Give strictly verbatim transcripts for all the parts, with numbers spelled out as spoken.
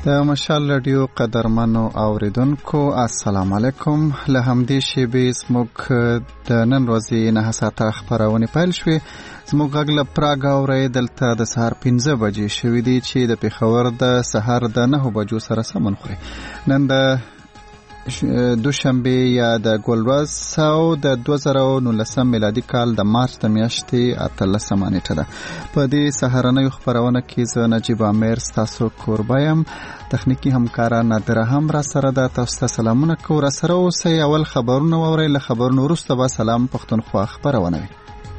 د مشال رادیو قدرمنو اوریدونکو السلام علیکم. له همدې شیبې زموږ د نن ورځې نه ساعته خبرونه پیل شوې. زموږ غږ له پراګ اوري دلته د سهار پنځه بجې شوې دي چې د پېښور د سهار د نه بجو سره سمون خوري. نن د دوشنبه یا د ګلورځ او د دوه زره او نولسم میلادي کال د مارچ د میاشتې اتلسمه نیټه ده. په دې سهارنۍ خبرونه کې زه نجیب امیر ستاسو کوربه یم. تخنیکی همکاران نادره هم را سره ده. تاسو ته سلامونه کوو. را سره اوسئ. اول خبرونه واورئ. له خبرونو وروسته به سلام پښتونخوا خبرونه وي.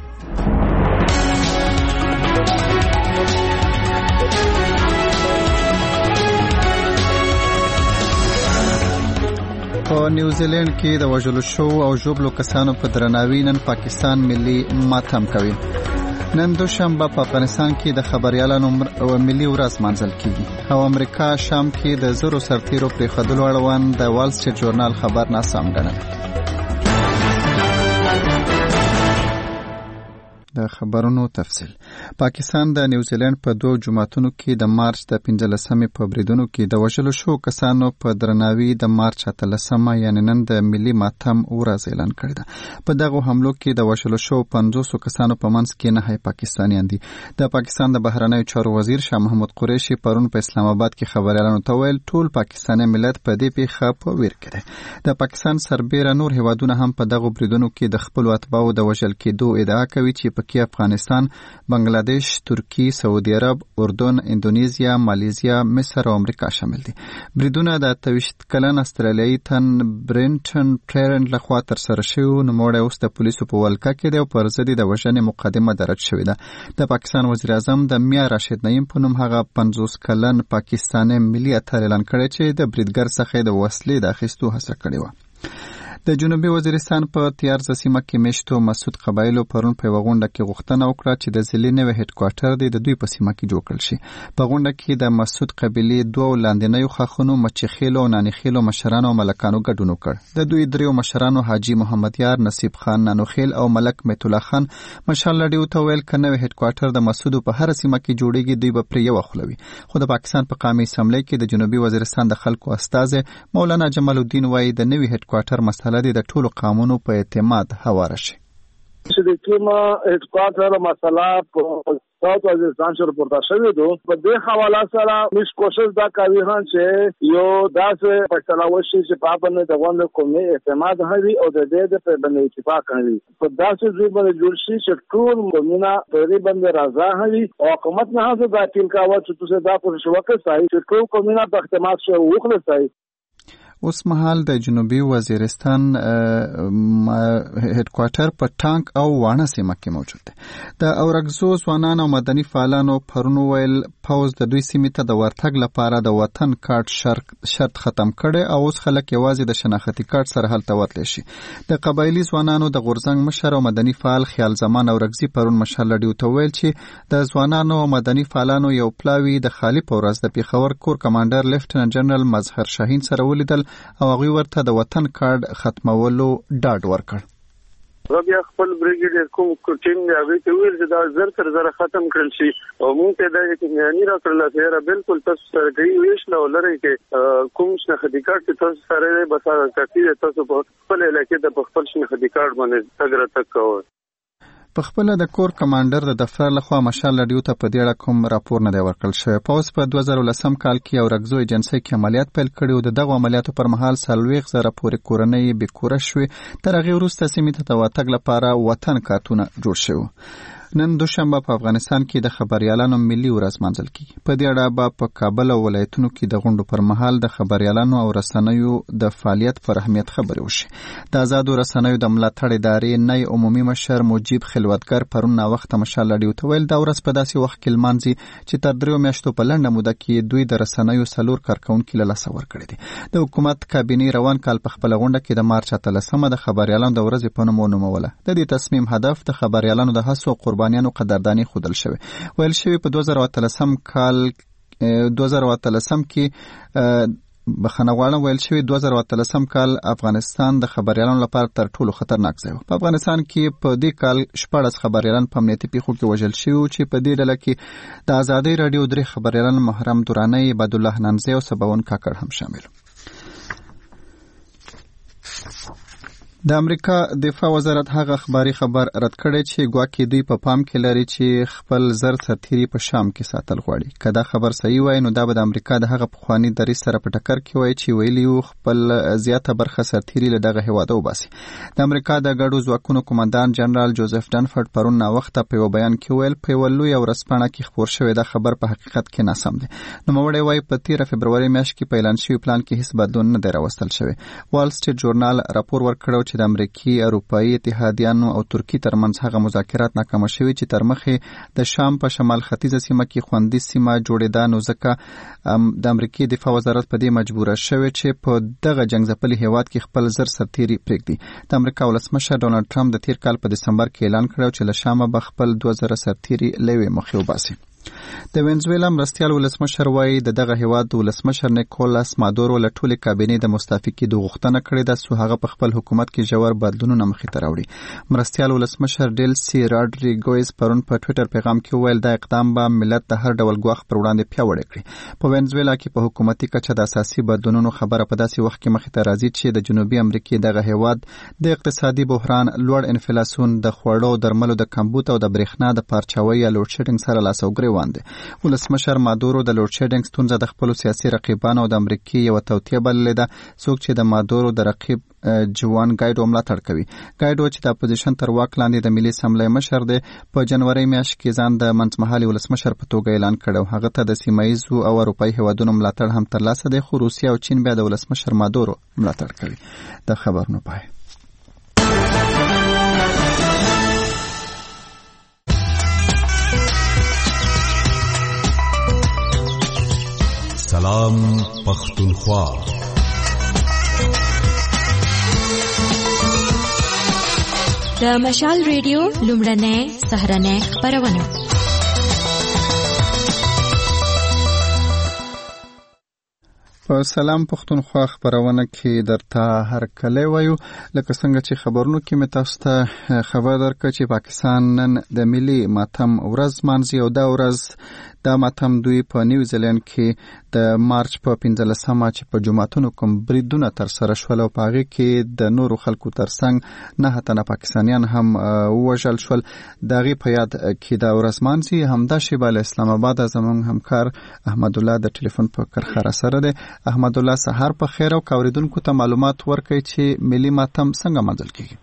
په نیوزیلند کې د وژلو شو او ژوبلو کسانو په درناوي نن پاکستان ملي ماتم کوي. نن دوشنبه په افغانستان کې د خبريالانو ملي ورځ مانځل کیږي او امریکا شام کې د زرو سرتیرو پرېښودلو اړوند د وال سټریټ ژورنال خبر ناسم ګڼل. د خبرونو تفصیل. پاکستان د نیوزیلند په دوه جمعتونو کې د مارچ د پنځلسمې په بریدونو کې د وژلو شو کسانو په درناوي د مارچ اتلسمه یعنی نن د ملي ماتم ورځ اعلان کړی ده. په دغه حملو کې د وژلو شو پنځوس کسانو په منځ کې نه پاکستانیان دي. د پاکستان د بهرنیو چارو وزیر شاه محمود قریشي پرون په اسلام آباد کې خبريالانو ته ویل ټول پاکستاني ملت په دې پیښه په ویر کې دی. د پاکستان سربېره نور هیوادونه هم په دغه بریدونو کې د خپل اتباعو د وژل کېدو ادعا کوي چې کې افغانستان، بنگلاديش، ترکی، سعودي عرب، اردن، اندونیزیا، مالیزیا، مصر او امریکا شامل دي. بریدونه د اتویشت کلن استرالیایي تن برینټن ټرنډ لخوا تر سره شوی. نوموړی اوس د پولیسو په ولکه کې دی او پر ضد د وژنې مقدمه درج شوې ده. د پاکستان وزیر اعظم د میا راشد نعیم په نوم هغه پنځوس کلن پاکستاني ملي اتل اعلان کړی چې د بریدګر څخه د وسلې د اخیستو هڅه کړې و. د جنوبي وزیرستان په تیارزه سیمه کې میشتو مسعود قبایلو پرون په غونډه کې غوښتنه وکړه چې د ضلع نوی هډ کوارټر دی د دوی په سیمه کې جوړ کړل شي. په غونډه کې د مسعود قبیلې دوه لاندنیو خاخونو مچخیلو او نانخیلو مشرانو او ملکانو ګډون وکړ. د دوی دریو مشرانو حاجی محمد یار، نصیب خان نانوخیل او ملک میت الله خان مشال لډیو ته ویل ک نوی هډ کوارټر د مسعود په هر سیمه کې جوړیږي دوی به پر یو خلوي. خو د پاکستان په قومي اسمبلی کې د جنوبي وزیرستان د خلکو استاد مولانا جمال الدین وایي د نوی هډ کوارټر مسله د ټولو قانونو په اعتماد هواره شي. چې د کومه هډ کوارټر مسله په ساوث وزیرستان سره پورته شوې ده. په دې حواله سره موږ کوشش دا کوي چې یو داسې فیصله وشي چې په باندې د غونډې قومي اعتماد هوي او د دې په باندې اتفاق کوي. په داسې ځای باندې جوړ شي چې ټول قومونه په دې باندې راضي هوي او حکومت نه هڅه دا ټینګ کاوه چې تاسو دا پروسه وکړئ چې ټول قومونه په اعتماد شي وکړي. اوس مهال د جنوبي وزیرستان هډ کوارټر په ټانک او وانه سیمه کې موجود دی. د اورګزو ځوانان او مدني فعالانو پرون ویل پوز د دوی سیمې ته د ورتګ لپاره د وطن کارت شرط ختم کړي او اوس خلک یوازې د شناختی کارت سره هلته وتلی شي. د قبایلي ځوانانو د غورځنګ مشر او مدني فعال خیال زمان اورګزي پرون مشال لډیو ته ویل چې د ځوانانو او مدني فعالانو یو پلاوی د خالی په ورځ د پیښور کور کمانډر لیفټننټ جنرال مظهر شاهین سره ولیدل او هغه ورته د وطن کارت ختمولو ډاډ ورکړ. بیا خپل بریګیډ کوم ټیم دی هغه ته ویل چې دا زر تر زر ختم کړل شي او موږ ته دا یقیني راکړل چې را بالکل تاسو سره دی ویش نو لري چې کوم څه خديکار چې تاسو سره به سره کافي تاسو په خپل علاقې د خپل شنه خديکار باندې تګره تک کوو. په خپل د کور کمانډر د دفتر لخوا مشال لډیو ته په دې اړه کوم راپور نه دی ورکړل شوی. پوز په دوه زره ولسم کال کې اورګزو ایجنسۍ کې عملیات پیل کړي او د دغه عملیاتو پر مهال څلوېښت زره پورې کورنۍ بېکوره شوې. تر هغې وروسته سیمې ته د وتګ لپاره وطن کارتونه جوړ شوي. نن دوشنبه په افغانستان کې د خبريالانو ملي ورځ مانځل کیږي. په دې اړه به په کابل او ولایتونو کې د غونډو پر مهال د خبريالانو او رسنیو د فعالیت پر اهمیت خبرې وشي. د آزادو رسنیو د ملاتړ ادارې نای عمومي مشر مجيب خلوتګر پرون نا وخت مشال لډیو ته ویل دا ورځ په داسې وخت کې لمانځي چې تر دریو میاشتو په لنډه موده کې دوی د رسنیو سلور کارکونکي له لاسه ورکړي دي. د حکومت کابینې روان کال په خپل غونډه کې د مارچ اتلسمه د خبريالانو د ورځې په نوم ونوموله. د دې تصمیم هدف د خبريالانو د هڅو قربانیانو قدردانی خودل شوی. ویل شوی په دوه زره اتلسم کال دوه زره اتلسم کې بخښنه غواړم ویل شوي دوه زره اتلسم کال افغانستان د خبريالانو لپاره تر ټولو خطرناک ځای و. په افغانستان کې په دې کال شپږ خبريالان په امنیتي پیښو کې وژل شوي چې په دې ډله کې د ازادۍ رادیو درې خبريالان محرم درانی، عبد الله ننزی او سباون کاکړ هم شامل. د امریکا دفاع وزارت هغه خبري خبر رد کړی چې ګواکې دوی په پام کې لري چې خپل زر سرتیري په شام کې ساتل غواړي. که دا خبر صحیح وای نو دا به د امریکا د هغه پخوانی دریځ سره په ټکر کې وای چې ویلي وو خپل زیاته برخه سرتیري له دغه هیواده وباسي. د امریکا د ګډو ځواکونو قومندان جنرال جوزف ډنفورد پرون ناوخته په یو بیان کې ویل په یو لوی ورځپاڼه کې خبر شوی دا خبر په حقیقت کې ناسم دی. نوموړی وایي په تیره فبروري میاشت کې په اعلان شوي پلان کې هیڅ بدلون نه دی راوستل شوی. وال سټریټ ژورنال راپور ورکړو چې د امریکایي اروپایي اتحادیانو او ترکی ترمنځ هغه مذاکرات ناکام شوي چې تر مخې د شام په شمال ختیځه سیمه کې خوندي سیمه جوړېده، نو ځکه د امریکایي دفاع وزارت په دې مجبوره شوی چې په دغه جنگ ځپلي هیواد کې خپل زر سرتیري پرېږدي. د امریکا ولسمشر ډونالډ ټرمپ د تیر کال په دسمبر کې اعلان کړی چې له شامه به خپل دوه زره سرتیري له یوې مخې وباسي. د وینزویلا مرستیال ولسمشر وایي د دغه هیواد د ولسمشر نیکولاس مادورو له ټولې کابینې د مستعفي کېدو غوښتنه کړې ده څو هغه په خپل حکومت کې ژور بدلونونه مخې ته راوړي. مرستیال ولسمشر ډیلسي راډریګویز پرون په ټویټر پیغام کې وویل دا اقدام به ملت د هر ډول ګواښ پر وړاندې پیاوړی کړي. په وینزویلا کې په حکومتي کچه د اساسي بدلونونو خبره په داسې وخت کې مخې ته راځي چې د جنوبي امریکې دغه هیواد د اقتصادي بحران، لوړ انفلاسیون، د خوړو درملو د کمبود او د برېښنا د پارچاوۍ یا لوډ شیډینګ سره لاس او ګریوان دی. ولسمشر مادورو د لوډ شیډینګ ستونزه د خپلو سیاسي رقیبانو او د امریکې یوه توطیه بللې ده. څوک چې د مادورو د رقیب جوان ګایډو ملاتړ کوي. ګایډو چې د اپوزیشن تر واک لاندې د ملي اسمبلی مشر دی، په جنوري میاشت کې ځان د منځمهالي ولسمشر په توګه اعلان کړی. هغه ته د سیمه ییزو او اروپایي هیوادونو ملاتړ هم ترلاسه دی، خو روسیه او چین بیا د ولسمشر مادورو ملاتړ کوي. د خبرونو پای. سلام پختونخوا. د مشال ریډیو لومړنۍ سهرنۍ خبرونه. په سلام پختونخوا خبرونه کې درته هر کله وایو لکه څنګه چې خبرونو کې مې تاسو ته خبر درکړ چې پاکستان نن د ملي ماتم ورځ مانځي او دا ورځ دا ماتم دوی په نیوزیلند کې د مارچ په پنځلسمه چې په جمعتونو کوم بریدونه تر سره شول او په هغې کې د نورو خلکو ترڅنګ نه تنه پاکستانیان هم ووژل شول. د هغې په یاد کې دا ورځ مانځي. همدا شیبه له اسلام آباد زموږ همکار احمد الله د ټلیفون په کرخه را سره دی. احمد الله سهار په خیر او اوریدونکو ته معلومات ورکړئ چې ملي ماتم څنګه مانځل کیږي.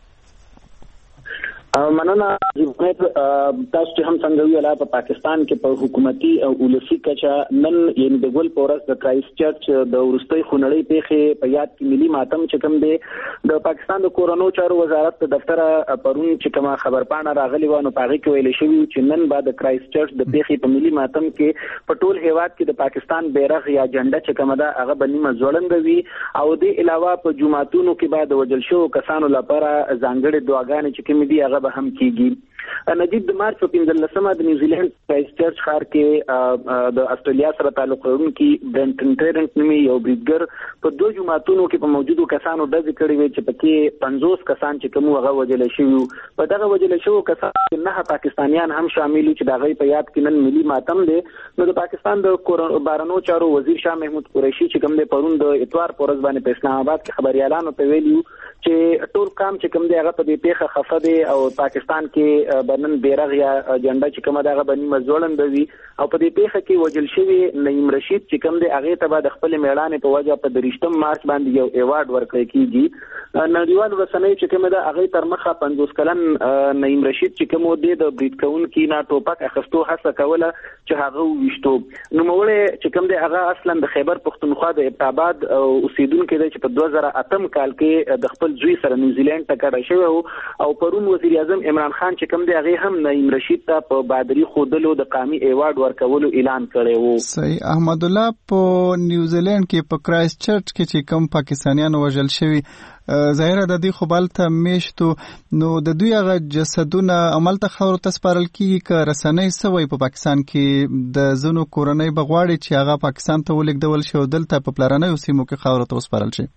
مننه جمهوریت تاسو چې هم څنګه ویل په پاکستان کې په حکومتي او ولسی کچه نن یعنی د ګل پورس د کرایست چرچ د ورستۍ خونړۍ پیښې په یاد کې ملي ماتم چې کوم دی د پاکستان د کورونو چارو وزارت د دفتر پرون چې کومه خبرپاڼه راغلی و نو پاره کې ویل شوی چې نن بعد د کرایست چرچ د پیښې په ملي ماتم کې په ټول هیواد کې د پاکستان بیرغ یا جنډه چې کومه ده هغه بنیمه ځوړند وي او د علاوه په جمعتونو کې بعد وجل شو کسانو لپاره ځانګړي دعاګانې چې کوم دي هغه به هم کیږي. نجیب د مارچ په پنځلسمه د نیوزیلند کرایست چرچ ښار کې د استرالیا سره تعلق لرونکي برنټن ټرنټ نومي یو بریدګر په دوه جمعتونو کې په موجودو کسانو ډزې کړې وې چې پکې پنځوس کسان چې کوم هغه وژل شوي. په دغه وژل شوو کسانو نه پاکستانیان هم شامل چې د هغې په یاد کې نن ملي ماتم دی. نو د پاکستان د بهرنیو چارو وزیر شاه محمود قریشي چې کوم دی پرون د اتوار په ورځ باندې په اسلام آباد کې خبريالانو ته ویلي چې ټول کام چې کوم دی هغه په دې پیښه خفه دی او پاکستان کې بنن بیرغ یا جنډه چې کومه دغه بنی مزولند وي او په دې پیښه کې وجل شوی نعیم رشید چې کوم دی هغه ته د خپل میړانې په وجه په درشتم مارچ باندې یو ایوارډ ورکړی کیږي. نړیوال رسنۍ چې کومه د هغه تر مخه پنځوس کلن نعیم رشید چې کوم دی د بریټ کون کې نه ټوپک اخستو هڅه کوله چې هغه وشتو. نو موږ چې کوم دی هغه اصلا د خیبر پختونخوا د ابتاباد اوسیدونکو دی چې په دوه زره اتم کال کې د خپل خپل زوی سره نیوزیلند ته کډه شوی او پرون وزیر اعظم عمران خان چې کوم دی هغه هم نعیم رشید ته په بادری خودلو د قامي ایوارډ ورکولو اعلان کړی وو. صحیح. احمد الله په نیوزیلند کې په کرایست چرچ کې چې کوم پاکستانیان وژل شوي ظاهره د دې خو بالته میشتو نو د دوی هغه جسدونه عملته خاورو ته سپارل کیږي که رسنۍ سوی په پاکستان کې د ځینو کورنۍ بغواړي چې هغه پاکستان ته ولېږدول شي او دلته په پلرنیو سیمو کې خاورو ته وسپارل شي؟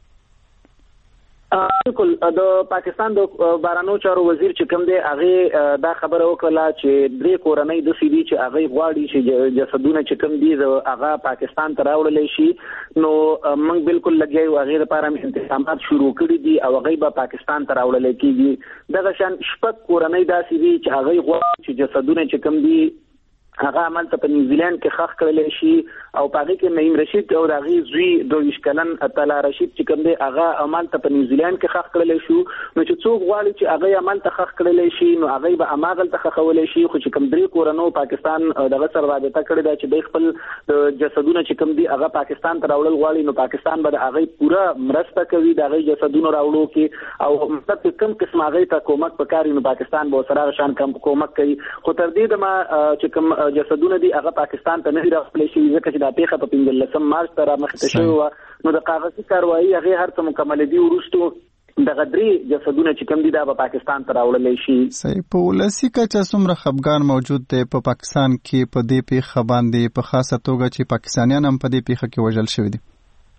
بالکل د پاکستان د بهرنیو چارو وزیر چې کوم دی هغه دا خبره وکړه چې درې کورنۍ د سیدي چې هغه غواړي چې جسدونه چې کوم دي هغه پاکستان ته راوړل شي نو موږ بالکل لګیو هغه لپاره انتظامات شروع کړي دي او هغه به پاکستان ته راوړل کیږي. دغه شان شپږ کورنۍ دا سیدي چې هغه غواړي چې جسدونه چې کوم دي هغه عمل ته په نیوزیلند کې خخ کړل شي او پاره کې نعیم رشید او دغه زوی دویش کلن طلا رشید چې کوم دی هغه عمل ته په نیوزیلند کې خخ کړل شو نو چې څوک غواړي چې هغه عمل ته خخ کړل شي نو هغه به اماغل ته خخول شي خو چې کوم درې کورنو پاکستان دغه سره رابطه کړی دا چې د خپل جسدونه چې کوم دی هغه پاکستان ته راوړل غواړي نو پاکستان به هغه پورا مرسته کوي د هغه جسدونه راوړو کې او مطلب کوم قسم هغه ته کومک وکړي نو پاکستان به سره شان کم کومک کوي خو تر دې د ما چې کوم جسدونه دي هغه پاکستان ته نه راغلي شي ځکه چې د پیښه په پنځلسم مارچ تر مخته شوی نو د کاغذي کاروایی هغه هر څه مکمل دي ورستو د غدري جسدونه چې کوم دي دا په پاکستان ته راوړل شي. صحیح. په ولسی کچه څومره خفګان موجود دی په پاکستان کې په دې پیښه باندې په خاصه توګه چې پاکستانیان هم په دې پیښه کې وژل شوي دي؟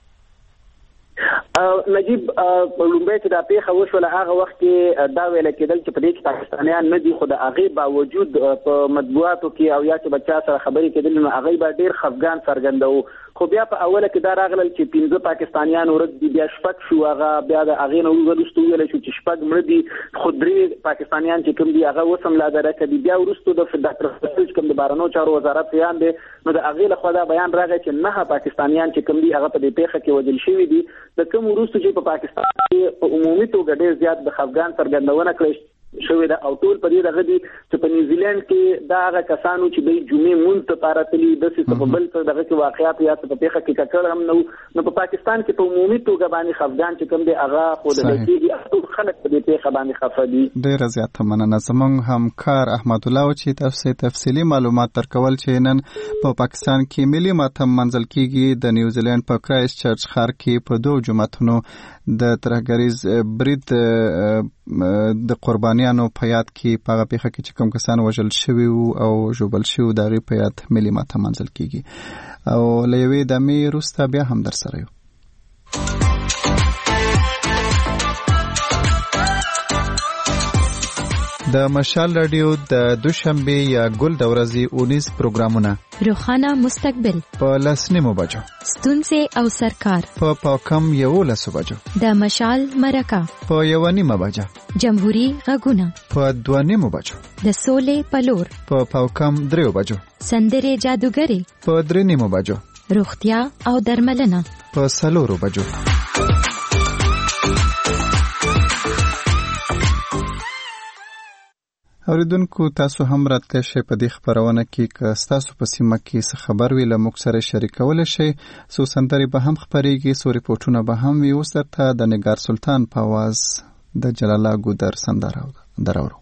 نجیب لومبه چې دا پیښه وشوله هغه وخت کې دا ویل کېدل چې په دې کې پاکستانیان نه دي خو د هغه باوجود په مطبوعاتو کې او یا چې بچا سره خبرې کېدل نو هغه به ډیر خفګان څرګندو خو بیا په اوله کې دا راغلل چې پنځه پاکستانیان ورته دي بیا شپږ شو هغه بیا د هغه نو ورستو ویل شو چې شپږ مړ دي خو درې پاکستانیان چې کوم دي هغه وسم لا درکه دي بیا ورستو د ډاکټر فضل کوم د بهرنیو چارو وزارت بیان دی نو د هغه له خوا دا بیان راغی چې نه پاکستانیان چې کوم دي هغه په دې پیښه کې وژل شوي دي د کوم ورستو چې په پاکستان کې په عمومي توګه ډېر زیات د خفګان څرګندونه کړې شوې ده او ټول په دې دغه دي چې په نیوزیلند کې دا هغه کسانو چې د جمعې مونږ ته پاراتلي د څه په بل څه دغه کې واقعیات یا په پیښه کې ککړ هم نو نو په پاکستان کې په عمومي توګه باندې خفګان چې کوم دی هغه خو د دې ټول خلک په دې پیښه باندې خفه دي. ډېر زیات مننه. زموږ همکار احمد الله چې تفصیل تفصیلی معلومات ترکول چې نن په پاکستان کې ملي ماتم منځل کیږي د نیوزیلند په کرایست چرچ ښار کې په دوه جمعتونو د ترهګریز برید د قربانیانو په یاد کې په هغه پیښه کې چې کوم کسان وژل شوي او ژوبل شوي د هغې په یاد ملي ماتم منځل کیږي او له یوې دمې وروسته بیا هم در سره یو. د مشال رادیو د دوشنبه یا ګل د ورځې اونیز پروګرامونه روخانه مستقبل په لسنیمو بجو ستونزې او سرکار په پاکم یو لسو بجو د مشال مرکه په یو نیمه بجه جمهوری غږونه په دوه نیمو بجو د سولې پلور په پاکم دریو بجو سندرې جادوګری په درې نیمو بجو روغتیا او درملنه په څلورو بجو. اوریدونکو تاسو هم راتلی شئ په دې خپرونه کې که ستاسو په سیمه کې څه خبر وي له موږ سره شریکولی شئ. څو سندرې به هم خپرېږي، څو ریپورټونه به هم وي. اوس درته د نګار سلطان په اواز د جلاله ګودر سندره درورو.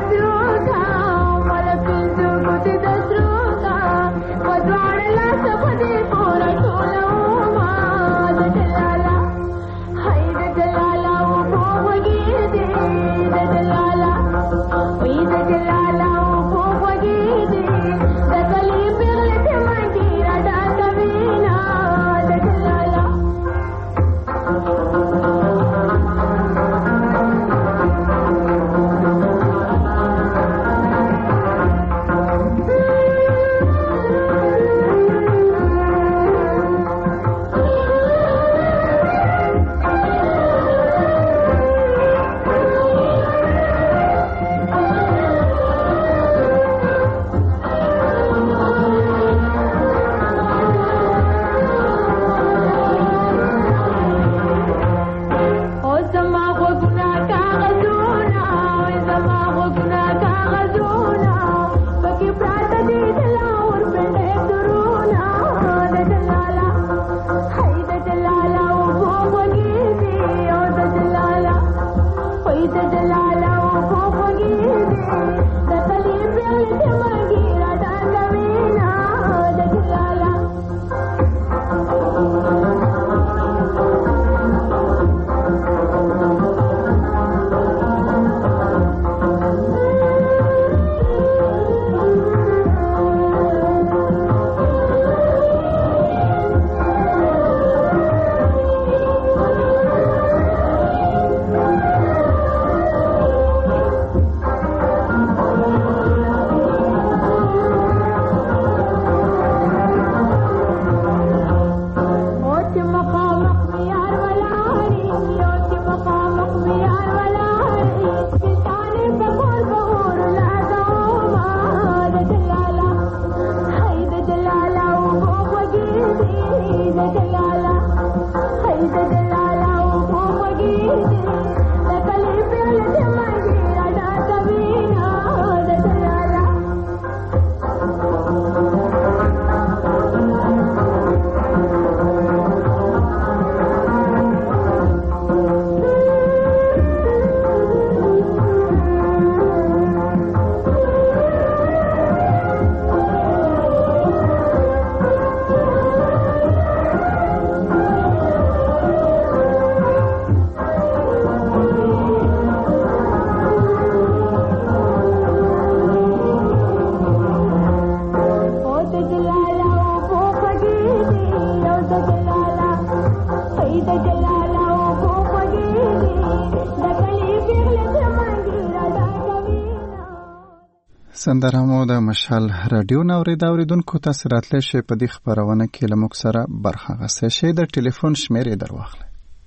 سندرمو د مشال رادیو نوریدا اوریدونکو تاسو راتلی شئ په دې خبرونه کې له موږ سره برخه اخیستی شئ. د ټلیفون شمېرې یې در واخلئ.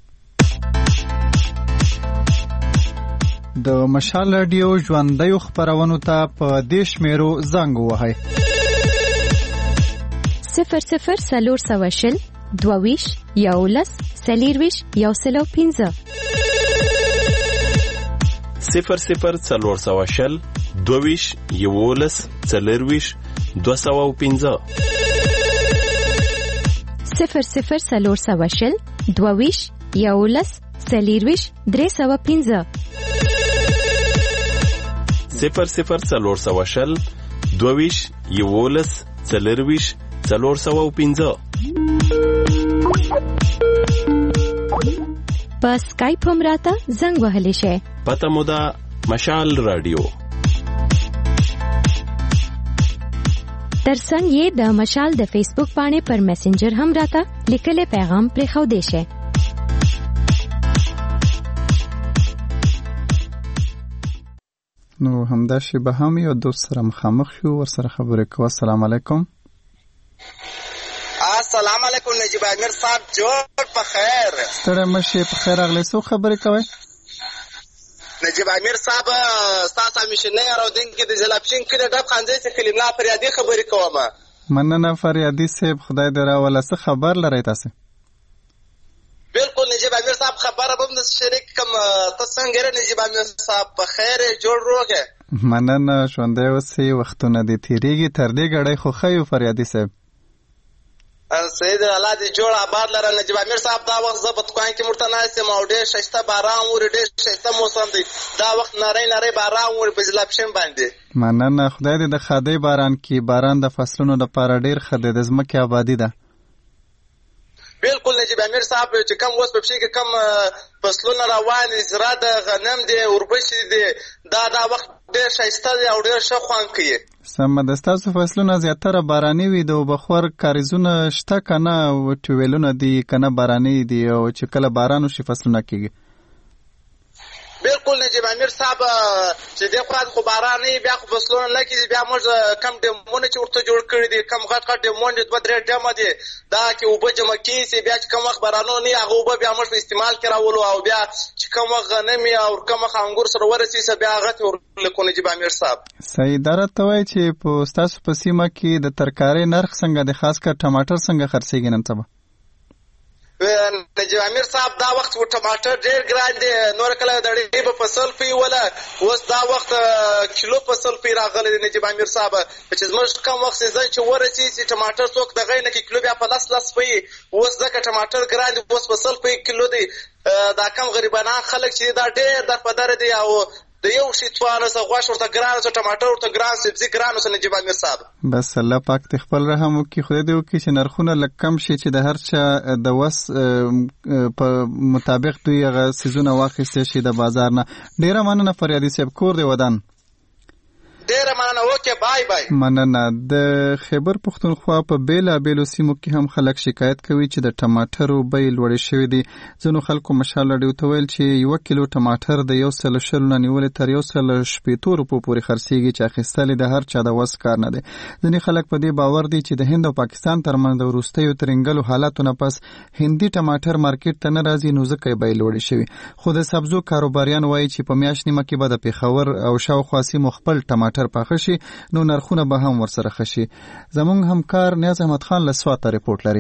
د مشال رادیو ژوندیو خپرونو ته په دې شمېرو زنګ ووهئ: صفر صفر څلور سوه شل دوه ویشت یولس څلېرویشت یو سل او پنځه صفر صفر څلور سوه شل دوه ویشت یولس څلېرویشت دوه سوه او پنځه صفر صفر څلور سوه شل دوه ویشت یولس څلېرویشت درې سوه پنځه صفر صفر څلور سوه شل دوه ویشت یولس څلېرویشت څلور سوه او پنځه په سکایپ هم راته زنګ وهلی شئ. پته مو ده مشال رادیو. ترڅنګ یې د مشال د فیسبوک باندې پر میسنجر هم راته لیکلی پیغام پرېښودی شئ. نو همدا شیبه هم یو دوست سره مخامخ شو، ورسره خبرې کوو. السلام علیکم. السلام علیکم نجیب امیر صاحب، جوړ په خیر. ستړی مشې، په خیر راغلی. څو خبرې کوئ؟ نجیب امیر صاحب ستاسو همیشنی اورېدونکي د جلپشین کلي ډب خانځای څخه کلملا فریادي خبرې کوم. مننه فریادي صاحب، خدای دې راوله. څه خبر لرئ تاسو؟ بالکل نجیب امیر صاحب، خبره به هم د شریک کوم. ته څنګه یې نجیب امیر صاحب؟ په خیر جوړ روغه. مننه، ژوندی اوسئ. وختونه دې تېرېږي، تر دې ګړۍ خو ښه یو فریادي صاحب. سید الله دې جوړ آباد لره. نجیب امیر صاحب دا وخت زه په دکان کې مرته ناست یم او ډېر ښایسته باران وري، ډېر ښایسته موسم دی. دا وخت نری نری باران وري په ضلع پښین باندې. مننه. خدای دې د ښادۍ باران کې باران د فصلونو لپاره ډېر ښه دی، د ځمکې آبادي ده. بالکل نجیب امیر صاحب چې کوم اوس په پښې کې کوم فصلونه روان دي، زرا د غنم دی، اوربشې دی، دا دا وخت ډېر ښایسته دی او ډېر ښه خوند کوي. سمه ده. ستاسو فصلونه زیاتره باراني وي، د اوبخور کاریزونه شته که نه؟ ټیوبویلونه دي که نه باراني دي، او چې کله باران وشي فصلونه کېږي؟ بالکل نجیب امیر صاحب چې دې خوا خو باران نه بیا خو فصلونه نه کېږي. بیا موږ کم ډیمونه چې ورته جوړ کړي دي، کم غټ غټ ډیمونه دوه درې ډیمه دي، دا کې اوبه جمع کېږي. بیا چې کوم وخت بارانونه نه هغه اوبه بیا موږ په استعمال کې راولو، او بیا چې کوم وخت غنم او کوم وخت انګور سره ورسېږي بیا هغه ته ورلیکو. نجیب امیر صاحب صحیح. دا راته وایي چې په ستاسو په سیمه کې د ترکارۍ نرخ څنګه دی؟ خاص کر ټماټر څنګه خرڅېږي نن سبا؟ نجیب امیر صاحب دا وخت ټماټر ډېر ګران دی. نور کله د ډېرې به فصل پی وله، اوس دا وخت کیلو فصل پی راغلی دی. نجیب امیر صاحب چې زموږ کم وخت سیزن چې ورسېږي ټماټر څوک دغه نه کې کیلو بیا په لس لس پی. اوس ځکه ټماټر ګران دی، اوس فصل پی کیلو دی. دا کم غریبانان خلک چې دا ډېر در په در دی، او د یو شي څوانه څه غوښ ورته ګران څه ټماټر ورته ګران سبزي ګران څه. نجیب امیر صاحب بس الله پاک دې خپل رحم وکړي، خدای دې وکړي چې نرخونه لږ کم شي، چې د هر چا د وس په مطابق دوی هغه څیزونه واخیستلی شي د بازار نه. ډېره مننه فریادي صاحب، کور دې ودان. ډېره مننه. اوکې بای بای. مننه. د خیبر پښتونخوا په بېلابېلو سیمو کې هم خلک شکایت کوي چې د ټماټرو بیې لوړې شوې دي. ځینو خلکو مشال راډیو ته ویل چې یو کیلو ټماټر د یو سل شلو نه نیولې تر یو سل شپېتو روپو پورې خرڅېږي، چې اخیستل د هر چا د وس کار نه دی. ځینې خلک په دې باور دي چې د هند او پاکستان ترمنځ د وروستیو ترنګلو حالاتو نه پس هندي ټماټر مارکیټ ته نه راځي، نو ځکه یې بیې لوړې شوي. خو د سبزو کاروباریان وایي چې په میاشت نیمه کې به د پېښور او شاوخوا سیمو خپل ټماټر پاخه شي، نو نرخونه به هم ورسره خشي. زمونږ همکار نیاز احمد خان له سواته ریپورټ لري.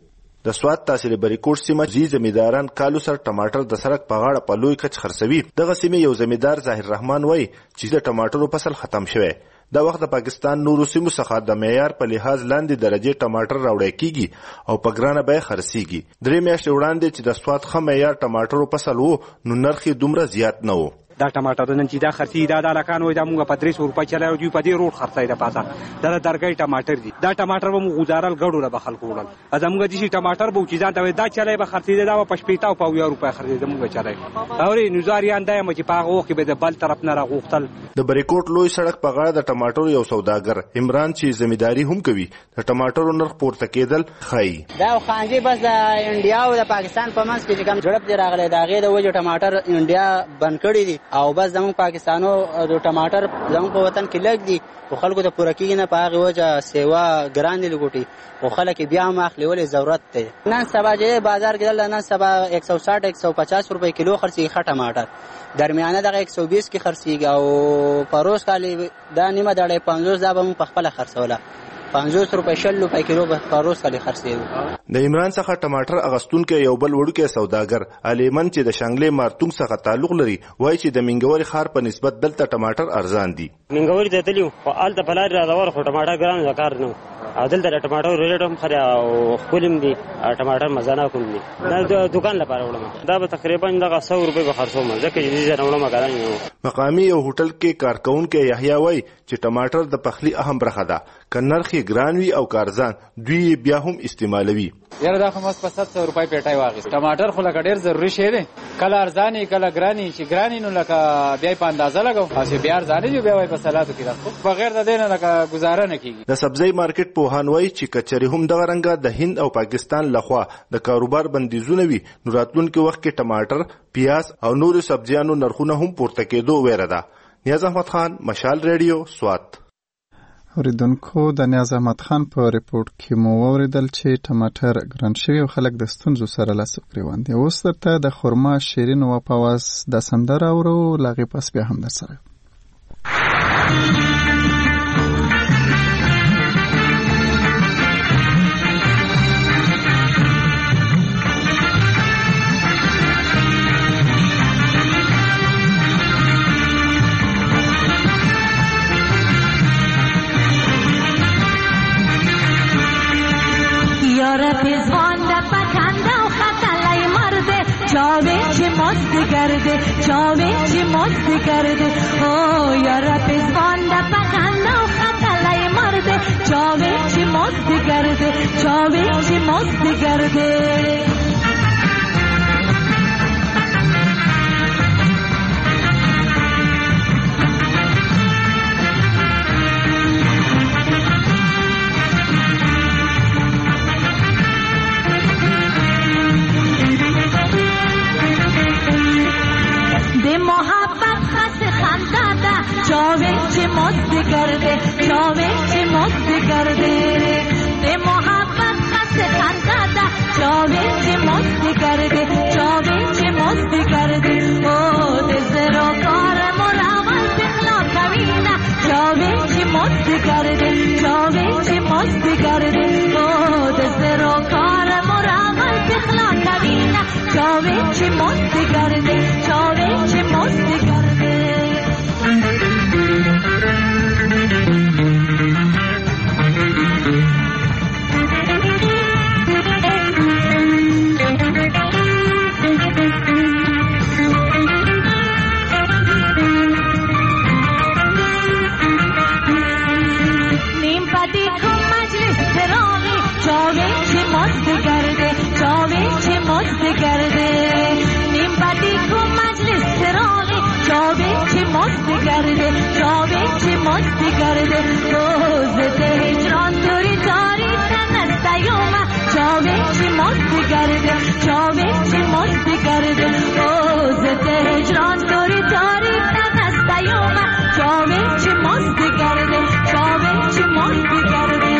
د سوات تحصیل بریکوټ سیمه ځي زمیداران کالو سر ټماټر د سړک په غاړه په لوی کچ خرڅوي. دغه سیمه یو زمیدار ظاهر رحمان وایي چې د ټماټرو فصل ختم شوی. دا وخت د پاکستان نورو سیمو څخه د معیار په لحاظ لاندې درجه ټماټر راوړی کیږي او په ګرانه بیه خرڅېږي. درې میاشتې وړاندې چې د سوات ښه معیار ټماټرو فصل و، نو نرخ یې دومره زیات نه و. دا ټماټر نن چې دا خرڅي دا د لکان وای دا موږ په درې سوه روپۍ چلایو، دوی په دې روډ خرڅای د پاسه دا د درګۍ ټماټر دي. دا ټماټر به موږ غوډارل غړو له خلکو وړل، زموږ د شي ټماټر به چې ځان ته دا چلای به خرڅي دا په شپېته او په اویا روپۍ خرڅي زموږ چلای. اوري نوزاریان دا یم چې په هغه وخت کې به د بل طرف نه راغوښتل. د بریکوټ لوی سړک په غاړه د ټماټرو یو سوداګر عمران چې زمینداری هم کوي، د ټماټرو نرخ پورته کېدل ښایي. دا خانجي بس د انډیا او د پاکستان په منځ کې چې کوم جوړب دی راغلی، د هغې د وجې ټماټر انډیا بند کړي دي، او بس زموږ پاکستانو د ټماټر زموږ په وطن کې لږ دي، خو خلکو ته پوره کېږي نه. په هغې وجه سیوا ګران دي لګوټي، خو خلک بیا هم اخلي، ولې ضرورت دی. نن سبا چې بازار کې دلته نن سبا یک سو ساټ یک سو پچاس روپۍ کیلو خرڅېږي ښه ټماټر، درمیانه دغه یک سو بیس کې خرڅېږي، او په روز کالي دا نیمه دړۍ پنځوس دا به مونږ په خپله خرڅوله، پنځوس روپۍ شل روپۍ کیلو به په روز کالي خرڅېږي. د عمران څخه ټماټر اغستونکی یو بل وړوکی سوداګر علیمن چې د شانګلې مارتونګ څخه تعلق لري وایي چې د منګوري ښار په نسبت دلته ټماټر ارزان دي. منګوري ته تللي خو هلته په لارې راځور خو ټماټر ګران د کار نه، او دلته د ټماټر ریټ هم ښه دی او ښکلي هم دي، ټماټر مزانه کوم دي. دا د دوکان لپاره وړم، دا به تقریبا دغه سو روپۍ به خرڅوم، ځکه چې دې نه وړم ګران نه. مقامي یو هوټل کې کارکونکی یحیی وایي چې ټماټر د پخلي اهم برخه ده، که نرخ یې ګران وي او کارزان دوی بیا هم استعمالوي. یاره دا خو مس په ست سو روپۍ پیټۍ واخیست. ټماټر خو لکه ډېر ضروري شی دی، کله ارزانې کله ګرانې، چې ګرانې نو لکه بیا یې په اندازه لګوو، او چې بیا ارزانې وي بیا وایي په سلاتو کې راخو، بغیر د دې نه لکه ګزاره نه کېږي. د سبزۍ مارکیټ پوهان وایي چې کچرې هم دغه رنګه د هند او پاکستان لخوا د کاروبار بندیزونه وي، نو راتلونکي وخت کې ټماټر، پیاز او نورو سبزیانو نرخونه هم پورته کېدو ویره ده. نیاز احمد خان، مشال ریډیو، سوات. اوریدونکو، د نیاز احمد خان په ریپورټ کې مو واوریدل چې ټماټر ګران شوي او خلک د ستونزو سره لاس و ګرېوان دي. اوس درته د خرما شیرین و په اواز د سندره اورو، له هغې پس بیا هم در سره یار مست کرده چاوی چی مست کرده او یارا پیزوان دا پکند و خطلای مرده چاوی چی مست کرده چاوی چی مست کرده محبت خس خندادا چاوی چی مست کرده چاوی چی مست کرده به محبت خس خندادا چاوی چی مست کرده چاوی چی مست کرده او دزرو کار مراول بخلا کوینا چاوی چی مست کرده چاوی چی مست کرده او دزرو کار مراول بخلا کوینا چاوی چی مست کرده چاوی چی مست کرده نیم پتی کو مجلس تراغی چاوی چی مست کرده چاوی چی مست کرده نیم پتی کو مجلس تراغی چاوی چی مست کرده چاوی چی مست کرده روز هجران دوری داری تنستیوما چاوی چی مست کرده چاوی چی مست کرده روز هجران دوری داری تنستیوما چاوی چی مست کرده چاوی چی مست کرده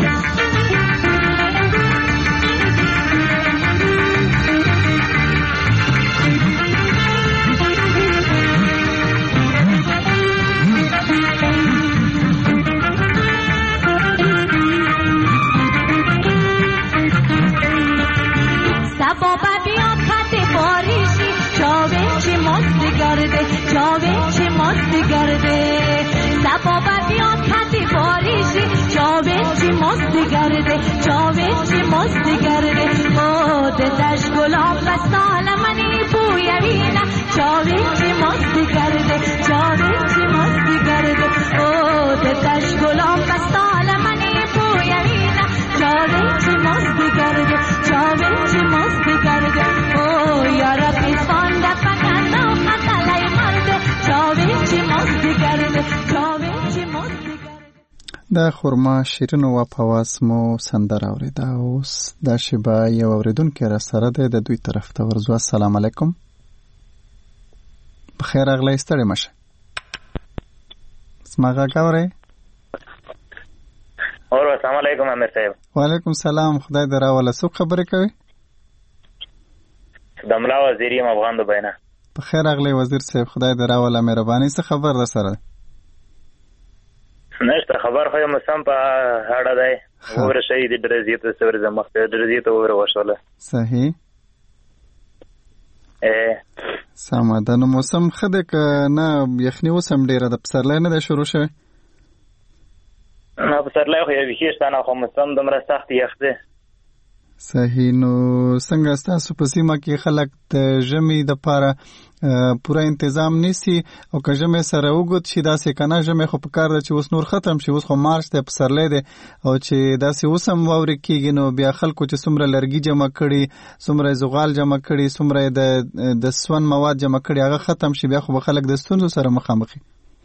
بابا بیا خط باریشی چاوی چی مست کرده چاوی چی مست کرده بابا بیا خط باریشی چاوی چی مست کرده چاوی چی مست کرده او دلش گلاب بستال منی بویوینا چاوی چی مست کرده چاوی چی مست کرده او دلش گلاب بستال منی بویوینا چاوی چی مست کرده چاوی چی مست کرده او یارا پیسان دا پکند و خطلای مرده چاوی چی مست کرده چاوی چی مست کرده دا خورما شیرین و پواز مو سندره اوریده اوس دا شیبه یو اوریدونکی را سره ده د دوی طرف ته ورځو. السلام علیکم. بخیر اغلی ستړی مشه. زما غږ اورئ؟ اور السلام علیکم امیر صاحب. وعلیکم سلام. خدای دې راوله. څوک خبرې کوي؟ د ملا وزیر یم افغان دوبۍ نه. بخیر اغلی وزیر صاحب. خدای دې راوله. مهرباني. څه خبر ده سره؟ نشته خبر خو یم سم په هاړه دی. ورشئ د ډرزي ته ورځم مخته ډرزي ته ور وشوله. صحیح. ا سم ده. نو موسم ښه دی که نه یخني اوس هم ډېره ده؟ پسرلی نه دی شروع شوی؟ نه پسرلی خو یو بیخي شته نه خو موسم دومره سخت یخ دی. صحیح. نو څنګه ستاسو په سیمه کې خلک د ژمي دپاره پوره انتظام نیسي او که ژمی سره اوږد شي داسې که نه ژمی خو په کار ده چې اوس نور ختم شي، اوس خو مارچ دی پسرلی دی او چې داسې اوس هم واورې کېږي نو بیا خلکو چې څومره لرګي جمع کړي څومره یې زغال جمع کړي څومره یې د د سون مواد جمع کړي هغه ختم شي بیا خو به خلک د ستونزو سره مخامخي.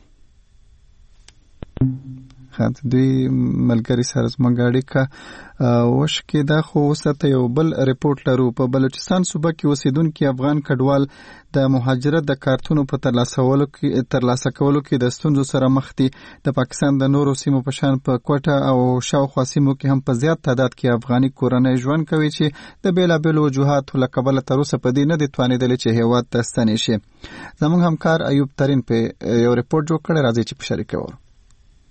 خاط دوی ملګری سره زموږ اړیکه وشکې ده. خو اوسه ته یو بل ریپورټ لرو. په بلوچستان صوبه کې اوسېدونکي افغان کډوال د مهاجرت د کارتونو په ترلاسه کولو کې د ستونزو سره مخ دي. د پاکستان د نورو سیمو په شان په کوټه او شاوخوا سیمو کې هم په زیات تعداد کې افغاني کورنۍ ژوند کوي چې د بېلابېلو وجوهاتو له کبله تر اوسه په دې نه دي توانېدلې چې هېواد ته ستنې شي. زموږ همکار ایوب ترین په یو ریپورټ جوړ کړی، راځي چې په شریکه ورو.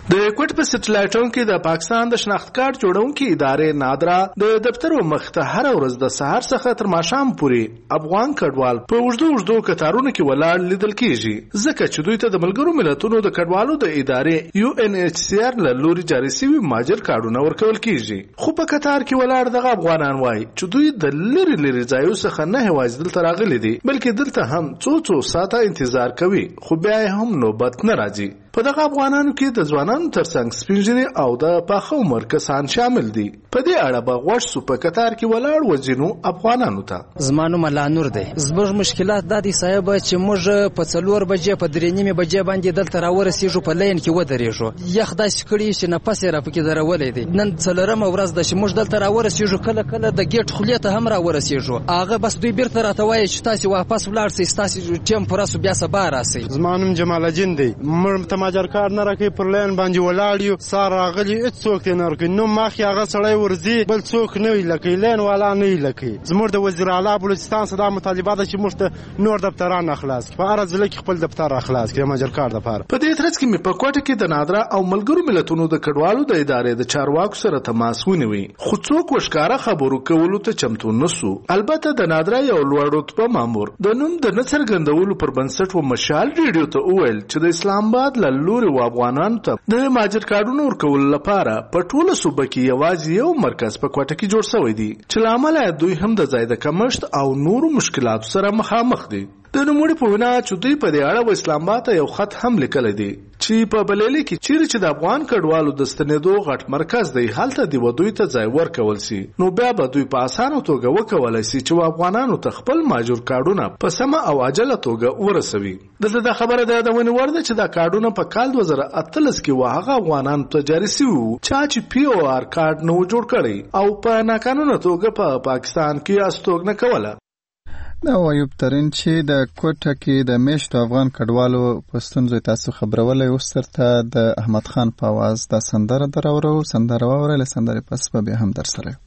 د کوټ په سټلایټون کې د پاکستان د شناخت کارت جوړونکي ادارې نادرا د دفتر مخته هر ورځ د سهار څخه تر ماښام پورې افغان کډوال په وژدو وژدو کتارونو کې ولاړ لیدل کیږي ځکه چې دوی ته د ملګرو ملتونو د کډوالو د ادارې یو ان ایچ سی آر له لوري جاري شوي مهاجر کارتونه ورکول کیږي خو په کتار کې ولاړ دغه افغانان وایي چې دوی د لری لری ځایو څخه نه یوازې دلته راغلي دي بلکې دلته هم څو څو ساعته انتظار کوي خو بیا هم نوبت نه راځي په دغه افغانانو کې د ځوانانو ترڅنګ سپینږیري او د پاخه عمر کسان شامل دي په دې اړه به غوښ سو په کتار کې ولاړ وځینو افغانانو ته زمانو ملانور دی زموږ مشکلات د دې صاحب چې موږ په څلور بجې په درې نیمه بجې باندې دلته راورسېږو په لین کې ودرېږو یخ داسې کړي چې نفس یې را پکې درولې دی نن څلورمه ورځ ده چې موږ دلته راورسېږو کله کله د ګیټ خولې ته هم راورسېږو هغه بس دوی بیرته راته وایي چې تاسې واپس ولاړ سئ ستاسې ټیم پوره سو بیا سبا راسئ زما نوم جمال الدین دی موږ ماجر کار نه راکې پر لین باندې ولاړ یو سار راغلی هیڅوک نه راکې نو ماخي هغه سړی ورځي بل څوک نه وي لکه لین والا نه وي لکه زموږ د وزیر اعلی بلوچستان صدا مطالبه ده چې موږ ته نور دفتران اخلاص په هر ځل کې خپل دفتر اخلاص کړي ماجر کار د پاره په دې ترڅ کې مې په کوټه کې د نادرا او ملګرو ملتونو د کډوالو د ادارې د چارواکو سره تماس ونیوي خو څوک وشکاره خبرو کولو ته چمتو نسو البته د نادرا یو لوړ رتبه مامور د نوم د نڅرګندولو پر بنسټ و مشال ریډیو ته وویل چې د اسلام آباد له لوري و افغانانو ته د مهاجر کارتونو ورکولو لپاره په ټوله صوبه کې یوازې یو مرکز په کوټه کې جوړ شوی دی چې له امله دوی هم د ځای د کمښت او نورو مشکلاتو سره مخامخ دي د نوموړي په وینا چې دوی په دې اړه و اسلام آباد ته یو خط هم لیکلی دی چې په بلیلې کې چیرې چې د افغان کډوالو د ستنېدو غټ مرکز دی هلته دی و دوی ته ځای ورکول سي نو بیا به دوی په اسانه توګه وکولی سي چې افغانانو ته خپل مهاجر کارتونه په سمه او عاجله توګه ورسوي دلته دا خبره د یادونې وړ ده چې دا کارتونه په کال دوه زره اتلس کې و هغه افغانانو ته جاري سوي وو چا چې پی او آر کارت نه و جوړ کړی او په ناقانونه توګه په پاکستان کې استوګنه کوله دا ایوب ترین چې د کوټه کې د میشتو افغان کډوالو په ستونزو تاسو خبرولای اوس ترته د احمد خان په आवाज د سندره درورو سندره واورل سندره پس به بیا هم در سره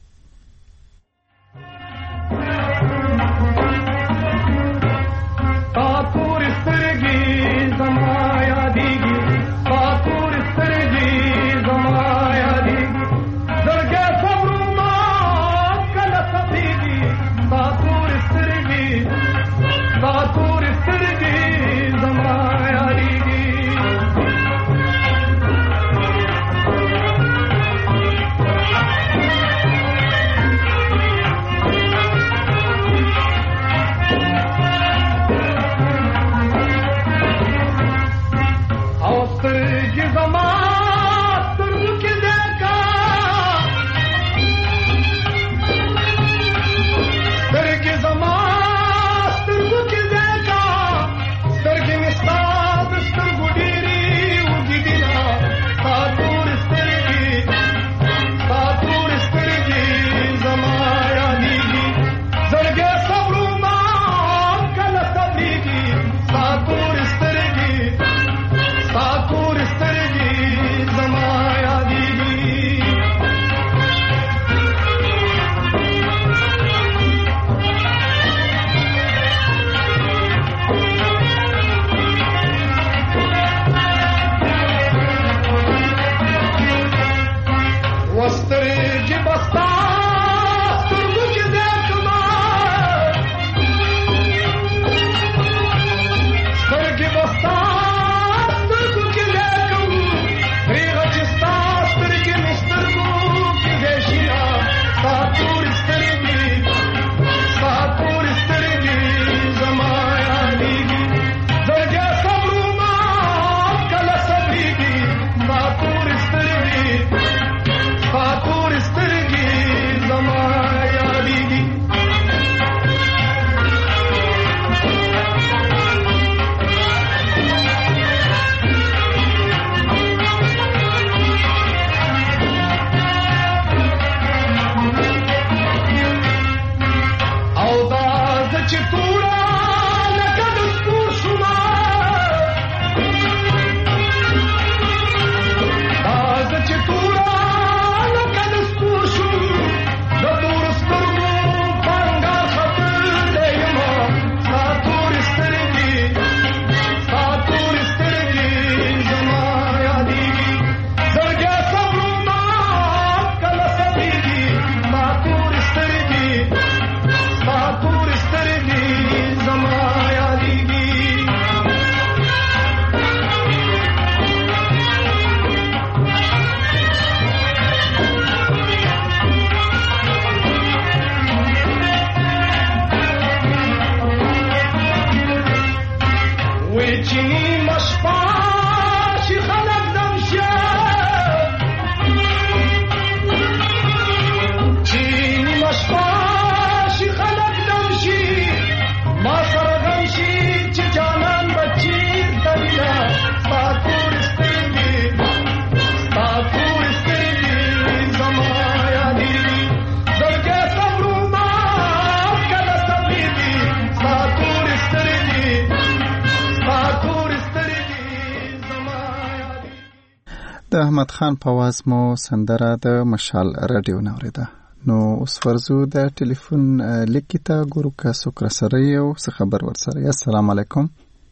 د احمد خان په आवाज مو سندره د مشال رادیو نوریده. نو اوس ورزو د ټلیفون لیک ته ګورو که څوک راسره یو څه خبر ورسره. السلام علیکم.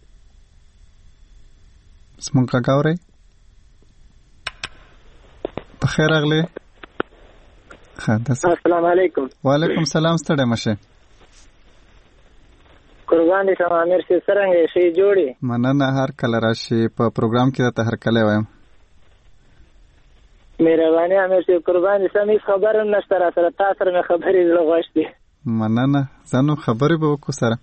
زمونږ غږ اورئ؟ بخیر راغلی. السلام علیکم. وعلیکم سلام. ستړی مشه. قربان دي شم امیر سي څنګه شي جوړي؟ مننه. هر کله راشي په پروګرام کې ته هر کله وایم. مهرباني امیر سي قربان دي سم خبره نشته را سره تاسو سره خبرې زړه غوښتي. مننه. زنو خبرې به وکړو سره.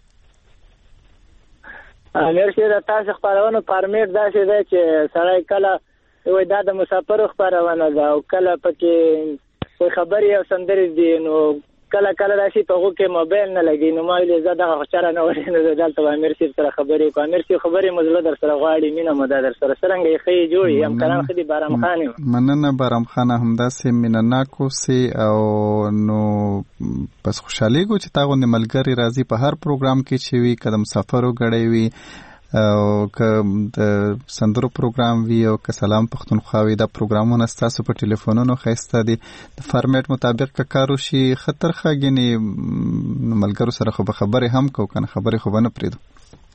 امیر سي د تاسو خبرونه پرمیټ داسې دی چې سړی کله وای دا د مسافر خبرونه ده او کله پکې خبرې او سندرې دي نو کله کله راشي په هغه کې موبایل نه لګي نو ما ویل زه دغه خچره نه ورنه دلته امیر سي سره خبرې کوم. امیر سي خبرې مزله در سره غواړي مینه مو در سره څنګه یې خې جوړي هم کلام خدي بارام خان. مننه بارام خان همداسې مینناکو سي او نو بس خوشالي کو چې تاغو نه ملګری راځي په هر پروګرام کې چې وي کدم سفرو غړې وي او که د سندرو پروګرام وی او که سلام پښتونخوا وی دا پروګرامونه ستاسو په ټلیفونونو خسته دي د فارمیټ مطابق که کارو شي خطر خاګنی ملګرو سره خو به خبرې هم کو کنه خبرې خو نه پریدو.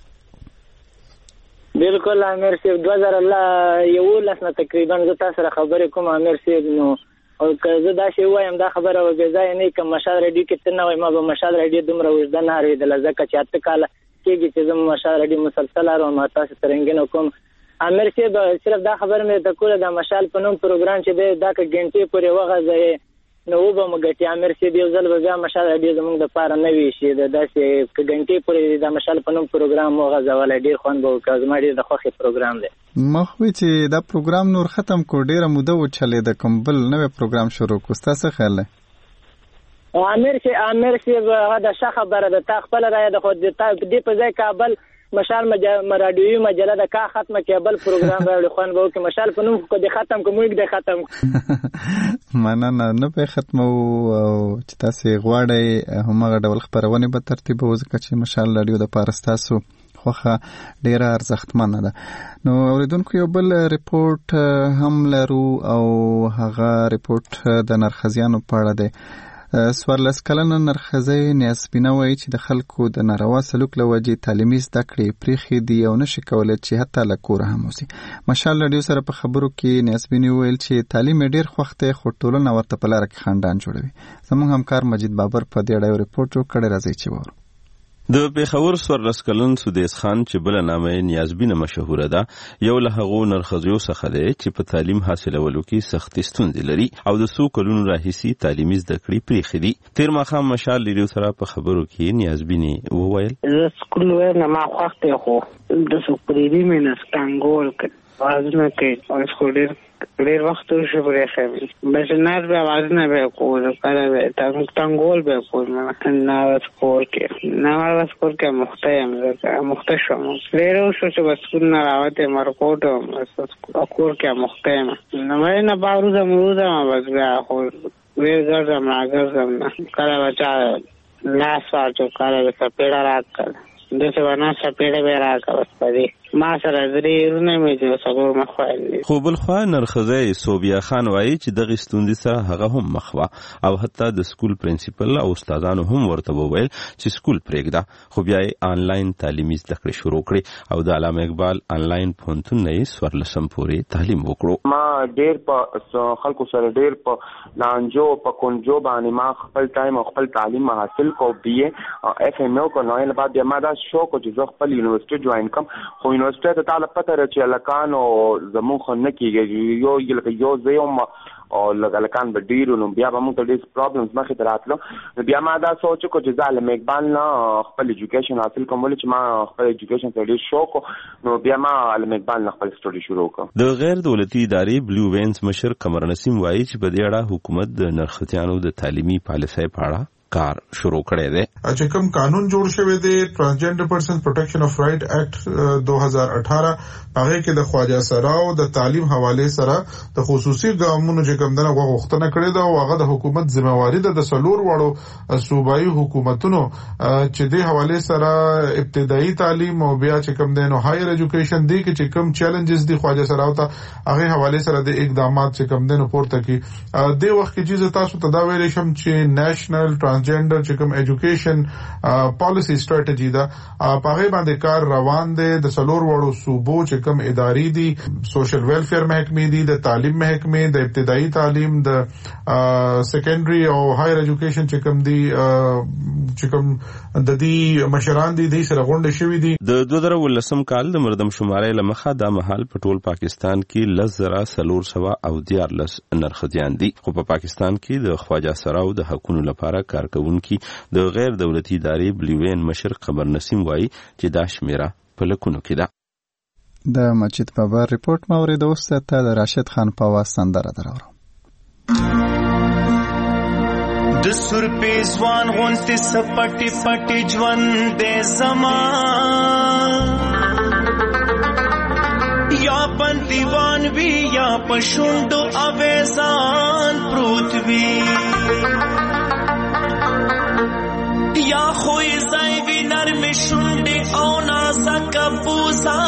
بالکل امیر صاحب دو هزار الله یو لسنه تقریبا زه تاسو سره خبرې کوم امیر صاحب نو او که زه دا شی وایم دا خبره و بې ځای نه کوم مشال ریډیو کې ته نه وای ما به مشال ریډیو دومره وژدن هارې د لزکه چې اته کاله کېږي چې زه مشال ریډیو مسلسل او ما تاسو ترنګینو کوم. امیر صاحب صرف دا خبر مې ته کوله د مشال په نوم پروګرام چې دی دا که ګنټې پورې وغځوي نو وبه مو ګټي. امیر صاحب یو ځل به بیا مشال ریډیو زموږ دپاره نه وي شي د داسې که ګنټې پورې د مشال په نوم پروګرام وغځولی ډېر خوند به وکړه. زما ډېر د خوښې پروګرام دی. ما خو چې دا پروګرام نور ختم کو ډېره موده وچلېده کوم بل نوی پروګرام شروع کو ستا څه خیال دی؟ امیر صاحب امیر صاحب هغه د ښه خبره ده تا خپله رایه د خو دې په ځای کابل مشال رادیوي مجله د کا ختمه کېبل پروګرام راوړي خوند به وکړي. مشال په نوم کو دې ختم کو موږ دې ختم مننه نه به ختمو او چې تاسې غواړئ هماغه ډول خپرونې به ترتیبوو ځکه چې مشال راډیو دپاره ستاسو خوښه ډیره ارزښتمنه ده. نو اوریدونکو یو بل ریپورټ هم لرو او هغه ریپورټ د نرخزیانو په اړه دی. سوارلس کلنه نرخزی نیازبینه وایي چې د خلکو د ناروا سلوک له وجې تعلیمي زده کړې پریښې دي او نشي کولی چې حتی له کوره هم اوسي. مشال راډیو سره په خبرو کې نیازبینې وویل چې تعلیم یې ډېر خوښ دی خو ټولنه ورته په لاره کې خنډان جوړوي. زموږ همکار مجید بابر په دې اړه یو ریپورټ جوړ کړی، راځئ چې واورو. د پیښور سوارلس کلن سودیس خان چې بله نامه یې نیازبینه مشهوره ده یو له هغو نرخزیو څخه دی چې په تعلیم حاصلولو کې سختې ستونزې لري او د څو کلونو راهیسې تعلیمي زده کړې پریښې دي. تېر ماښام مشال ریډیو سره په خبرو کې نیازبینې وویل زه سکول وایم نه ما خوښ دی خو د سپریدي مې نه سکانګول وازونه کوي او سکول ډېر ډېر وخت وشو پرېښی بشنار به وازونه به یې کول کله به ټنګول به یې کول نوه سکول کې نوه سکول کې مخته یم زه مخته شوم ډېر وشو چې به سکول نه راوتې مرکوټ وم کور کې مخته یم نو وایي نه باروزم روزم بس بیا خو ډېر ګرځم راګرځم نه کله به چا لاس واچو کله به سپېړه راکړل داسې به نه سپېړه به یې راکړه بس په دې ما سره درې ورونه مې چې څلور مخ وایل. خو بلخوا نرخزی صوبیا خان وایي چې دغې ستونزې سره هغه هم مخ وه او حتی د سکول پرنسپل او استادانو هم ورته وویل چې سکول پرېږده خو بیا یې آنلاین تعلیمي زده کړې شروع کړې او د علامه اقبال آنلاین پوهنتون نه یې څوارلسم پورې تعلیم وکړو. ما ډېر په خلکو سره ډېر په لانجو په کونجو باندې ما خپل ټایم او خپل تعلیم حاصل کو بی اے اف ایم او کو نو بعد بیا ما دا شوق چې زه خپل یونیورسټي جوائن کم خو یونیورسټي ته تعالی پته را چې لکانو زمون خو نه کېږي یو لکه یو زه یم او لکه لکان به ډېر نو بیا به موږ ته ډېر پرابلمز مخې ته راتلو بیا ما دا سوچ وکړو چې زه علامه اقبال نه خپل ایجوکیشن حاصل کوم ولې چې ما خپل ایجوکیشن ته ډېر شوق نو بیا ما علامه اقبال نه خپل سټډي شروع کړم. د غیر دولتي ادارې بلو وینز مشر قمر نسیم وایي چې په دې اړه حکومت د نرختیانو د تعلیمي پالیسۍ په اړه کار شروع کړی دی. چې کوم قانون جوړ شوی دی ټرانسجنډر پرسن پروټیکشن اف رائټ اکټ دو هزار اٹھارہ هغه کې د خواجه سراو د تعلیم حواله سره د خصوصي ګامونو چې کوم دغه غوښتنه کړې ده او هغه د حکومت ذمہواری ده د سلور وړو صوبایي حکومتونو چې د حواله سره ابتدایي تعلیم او بیا چې کوم دنو هایر ایجوکیشن دی کې چې کوم چیلنجز دی خواجه سراو ته هغه حواله سره د اقدامات چې کوم دنو پورته کی د وخت کې چې تاسو ته دا ویل شم چې نېشنل ټرانسجنډر چې کوم ایجوکیشن پالیسی سټریټجی دا په باندې کار روان دی د سلور وړو صوبو چې کوم ادارې دي سوشل ویلفیر محکمې دي د تعلیم محکمې د ابتدایي تعلیم د سیکنډري او هایر ایجوکیشن چې کوم دي چې کوم د دې مشران دي د سره غونډه شوې دي. د دوه زره ولسم کال د مردم شمارې لمخه د محل په ټول پاکستان کې لزرا سلور سوا او دیارلس نرخديان دي خو په پاکستان کې د خواجه سراو د حقوقو لپاره کارکونکي د غیر دولتي ادارې بلیوین مشر خبر نسیم وایي چې دا شمیره په لکونو کې ده. د مجید بابر ریپورت مورید اوس ته د راشد خان په आवाज سندره دراوړم. د سر په ځوان غونته سپټي پټي ژوند د زمان یا بندیوان وی یا پښوندو اویزان پروت وی یا خوې ځای وی نرم شونډې او نازک بوزا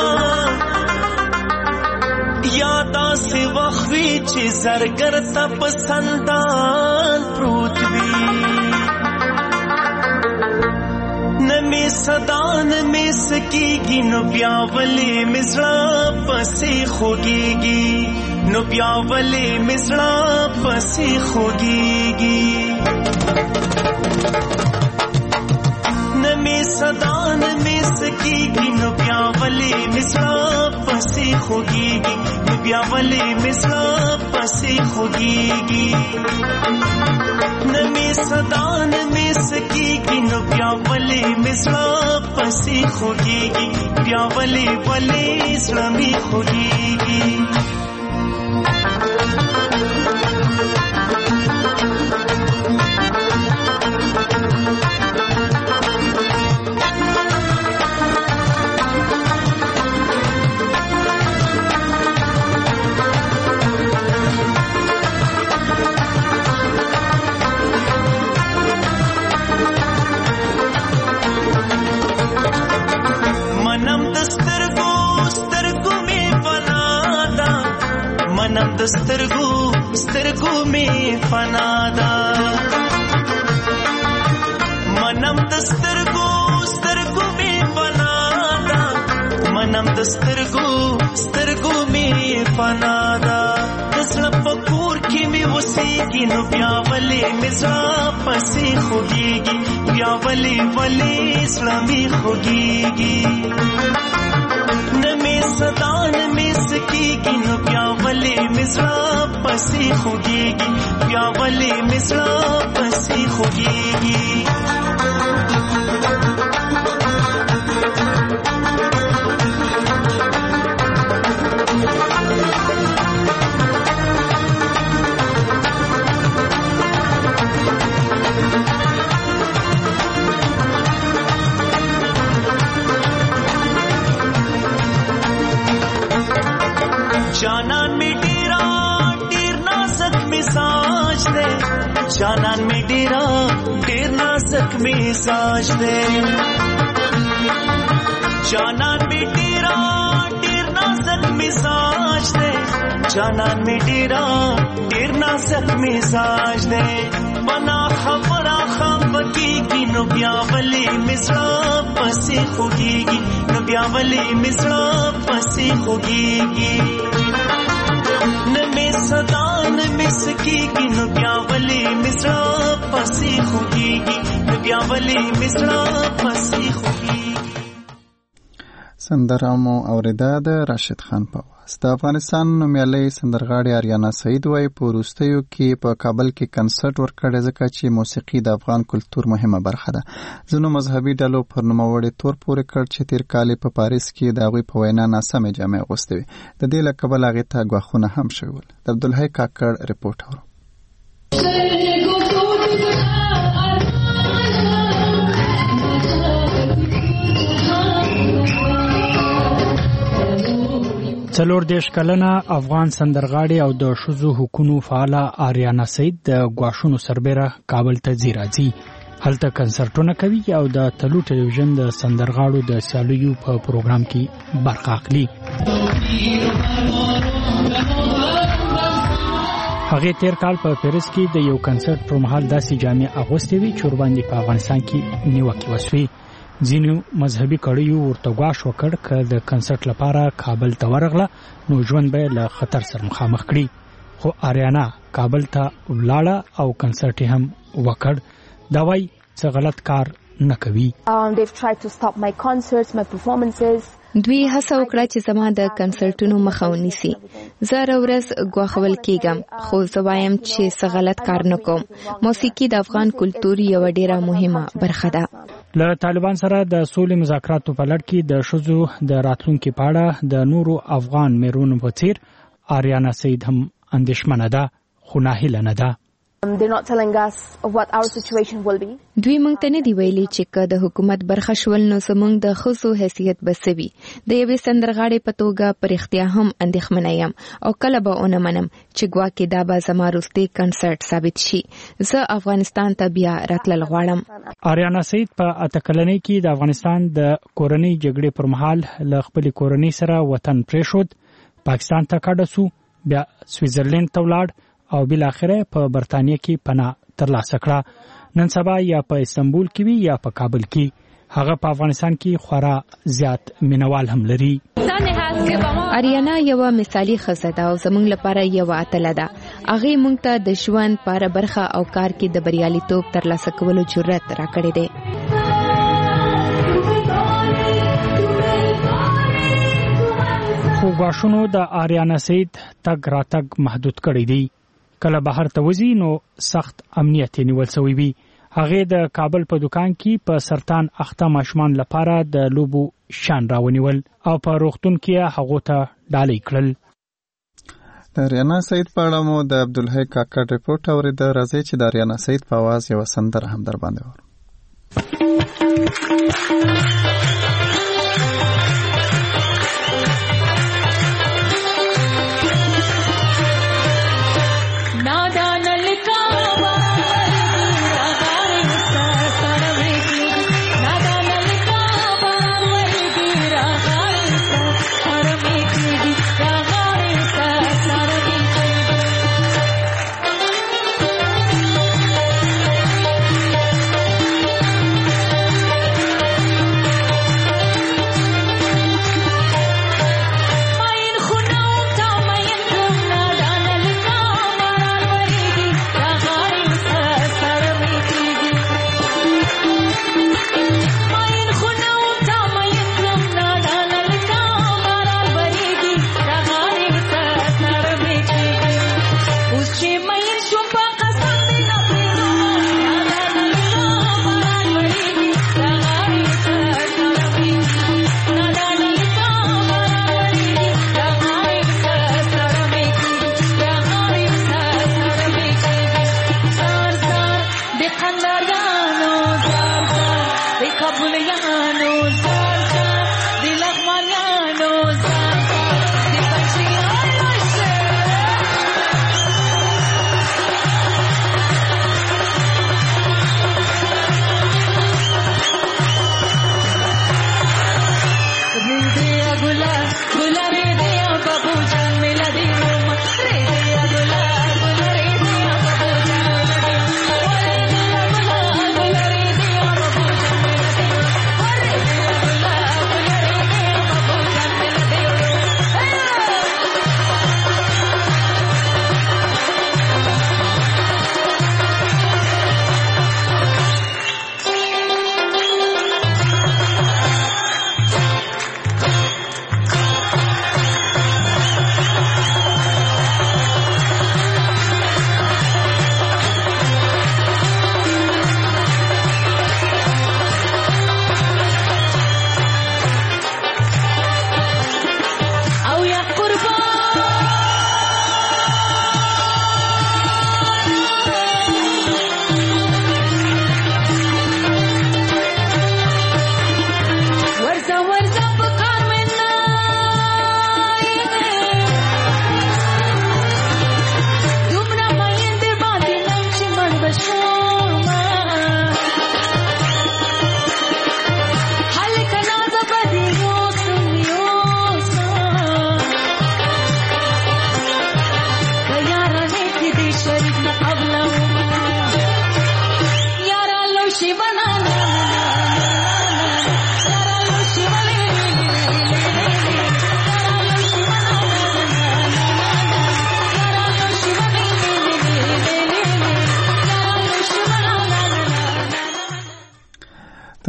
یا داسې وخت وی چې زرګر ته پسندان پروت وی نمی صدا نمی سکیگی نو بیا ولی مزړه پسې خوږیږي نو بیا ولی مزړه پسې خوږیږي نمی صدا نمی سکیگی نو بیا ولی مزړه پسې خوږیږي نو بیا ولی مزړه پسې خوږیږي نمی صدا نمی سکیگی نو بیا ولی مزړه پسې خوږیږي بیا ولی ولی زړه می خوږیږي سترګو سترګو می فنادا منم د سترګو سترګو می فنادا منم د سترګو سترګو می فنادا دسل پکور کی می وسیږي نو بیا ولی مزړه پسې خوږیږي بیا ولی ولی زړه می خوږیږي نمی صدا نمی سکیږي نو بیا ولی مزړه پسې خوږیږي بیا ولی مزړه پسې خوږیږي جانان می ډیرا ډیر نازک مزاج دے جانان می ډیرا ډیر نازک مزاج دے جانان می ډیرا ډیر نازک مزاج دے جانان می ډیرا ډیر نازک مزاج دے بنا خبره خبرېږي نو بیا ولی مزړه پسې خوږیږي نو بیا ولی مزړه پسې خوږیږي نمی صدا نمی سکیږي نو بیا ولی مزړه پسې خوږیږي نو بیا ولی مزړه پسې خوږیږي. سندره مو اوریده د راشد خان په آواز. د افغانستان نومیالۍ سندرغاړې آریانا سعید وایي په وروستیو کې په کابل کې کنسرت ورکړی ځکه چې موسیقي د افغان کلتور مهمه برخه ده. ځینو مذهبي ډلو پر نوموړي تور پورې کړ چې تیر کال په پاریس کې د هغوی په وینا ناسمې جامې اغوستې وې. د دې له کبله هغې ته ګواښونه هم شوي ول. د عبدالحی کاکړ ریپورټ اورو. څلور دېرش کلنه افغان سندرغاړې او د ښځو حقوقو فعاله آریانا سید د ګواښونو سربېره کابل ته ځي راځي. هلته کنسرټونه کوي او د تلو ټلویزیون د سندرغاړو د سیالیو په پروګرام کې برخه اخلي. هغه تیر کال په پیرس کې د یو کنسرت پر مهال داسې جامې اغوستې وې چې ورباندې په افغانستان کې نیوکې وسوې. ځینو مذهبي کړیو ورته ګواښ وکړ که د کنسرت لپاره کابل ته ورغله نو ژوند به له خطر سره مخامخ کړي. خو آریانا کابل ته ولاړه او کنسرت هم وکړ. دا وایي څه غلط کار نه کوي. دوی هڅه وکړه چې زما د کنسرټونو مخه ونیسي. زه هره ورځ ګواښول کېږم خو زه وایم چې څه غلط کار نه کوم. موسیقي د افغان کلتور یوه ډېره مهمه برخه ده. له طالبان سره د سولې مذاکراتو په لړ کې د ښځو د راتلونکي په اړه د نورو افغان میرونو په څیر آریانا سید هم اندېښمنه ده خو ناهیله نه ده. دوی موږ ته نه دی ویلي چې که د حکومت برخه شول نو زموږ د ښځو حیثیت به څه وي. د یوې سندرغاړې په توګه په رښتیا هم اندېښمنه یم او کله به ونه منم چې ګواکې دا به زما وروستی کنسرت ثابت شي. زه افغانستان ته بیا راتلل غواړم. آریانا سید په اته کلنۍ کې د افغانستان د کورنۍ جګړې پر مهال له خپلې کورنۍ سره وطن پرېښود، پاکستان ته کډه سو، بیا سویټزرلند ته ولاړ او بل اخره په برتانیې کې پناه ترلاسه کړه. نن سبا یا په استنبول کې وي یا په کابل کې. هغه په افغانستان کې خورا زیات مینوال هم لري. آریانا یو مثالی ښځه ده او زموږ لپاره یو اتله ده. هغه موږ ته د ژوند په برخه او کار کې د بریالیتوب ترلاسه کولو جرأت راکړی دی. خو ګواښونو د آریانا سید تګ راتګ محدود کړی دی. کله بهر ته وځي نو سخت امنیت نیول شوی وي. هغه د کابل په دکان کې په سرطان اخته ماشومان لپاره د لوبو شان راونیول او په روغتون کې هغه ته ډالۍ کړل. د آریانا سید په اړه مو د عبدالحی کاکړ ریپورت اورېده. راځي چې د آریانا سید په आवाज یو سندره هم در باندې ور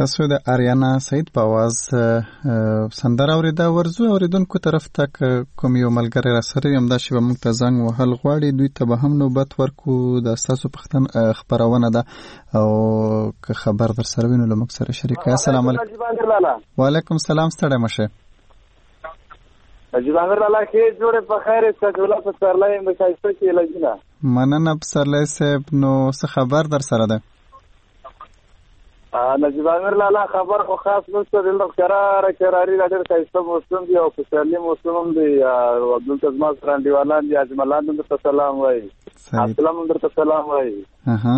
تاسو د آریانا سعید په आवाज سندره اوریدا ورزو اوریدونکو طرف ته کوم یو ملګری را سره یم دا چې موږ ته زنګ وهل غواړي دوی ته به هم نوبت ورکو د تاسو پښتن خبرونه ده او که خبر در سره وینو له موږ سره شریکه. السلام علیکم. وعلیکم السلام. ستړی مشه اجي باندې لاله کې جوړه په خیر څه ټوله په سرلای مشایسته کې لګینا مننه په سرلای صاحب. نو څه خبر در سره ده؟ نجیب امیر لاله خبر خو خاص نشته دلته قرار قراری راډر کایسته موسم دی او خوشالي موسم دی او دلته زما سره دیوالان دي اجملان درته سلام وای السلام درته سلام وای اها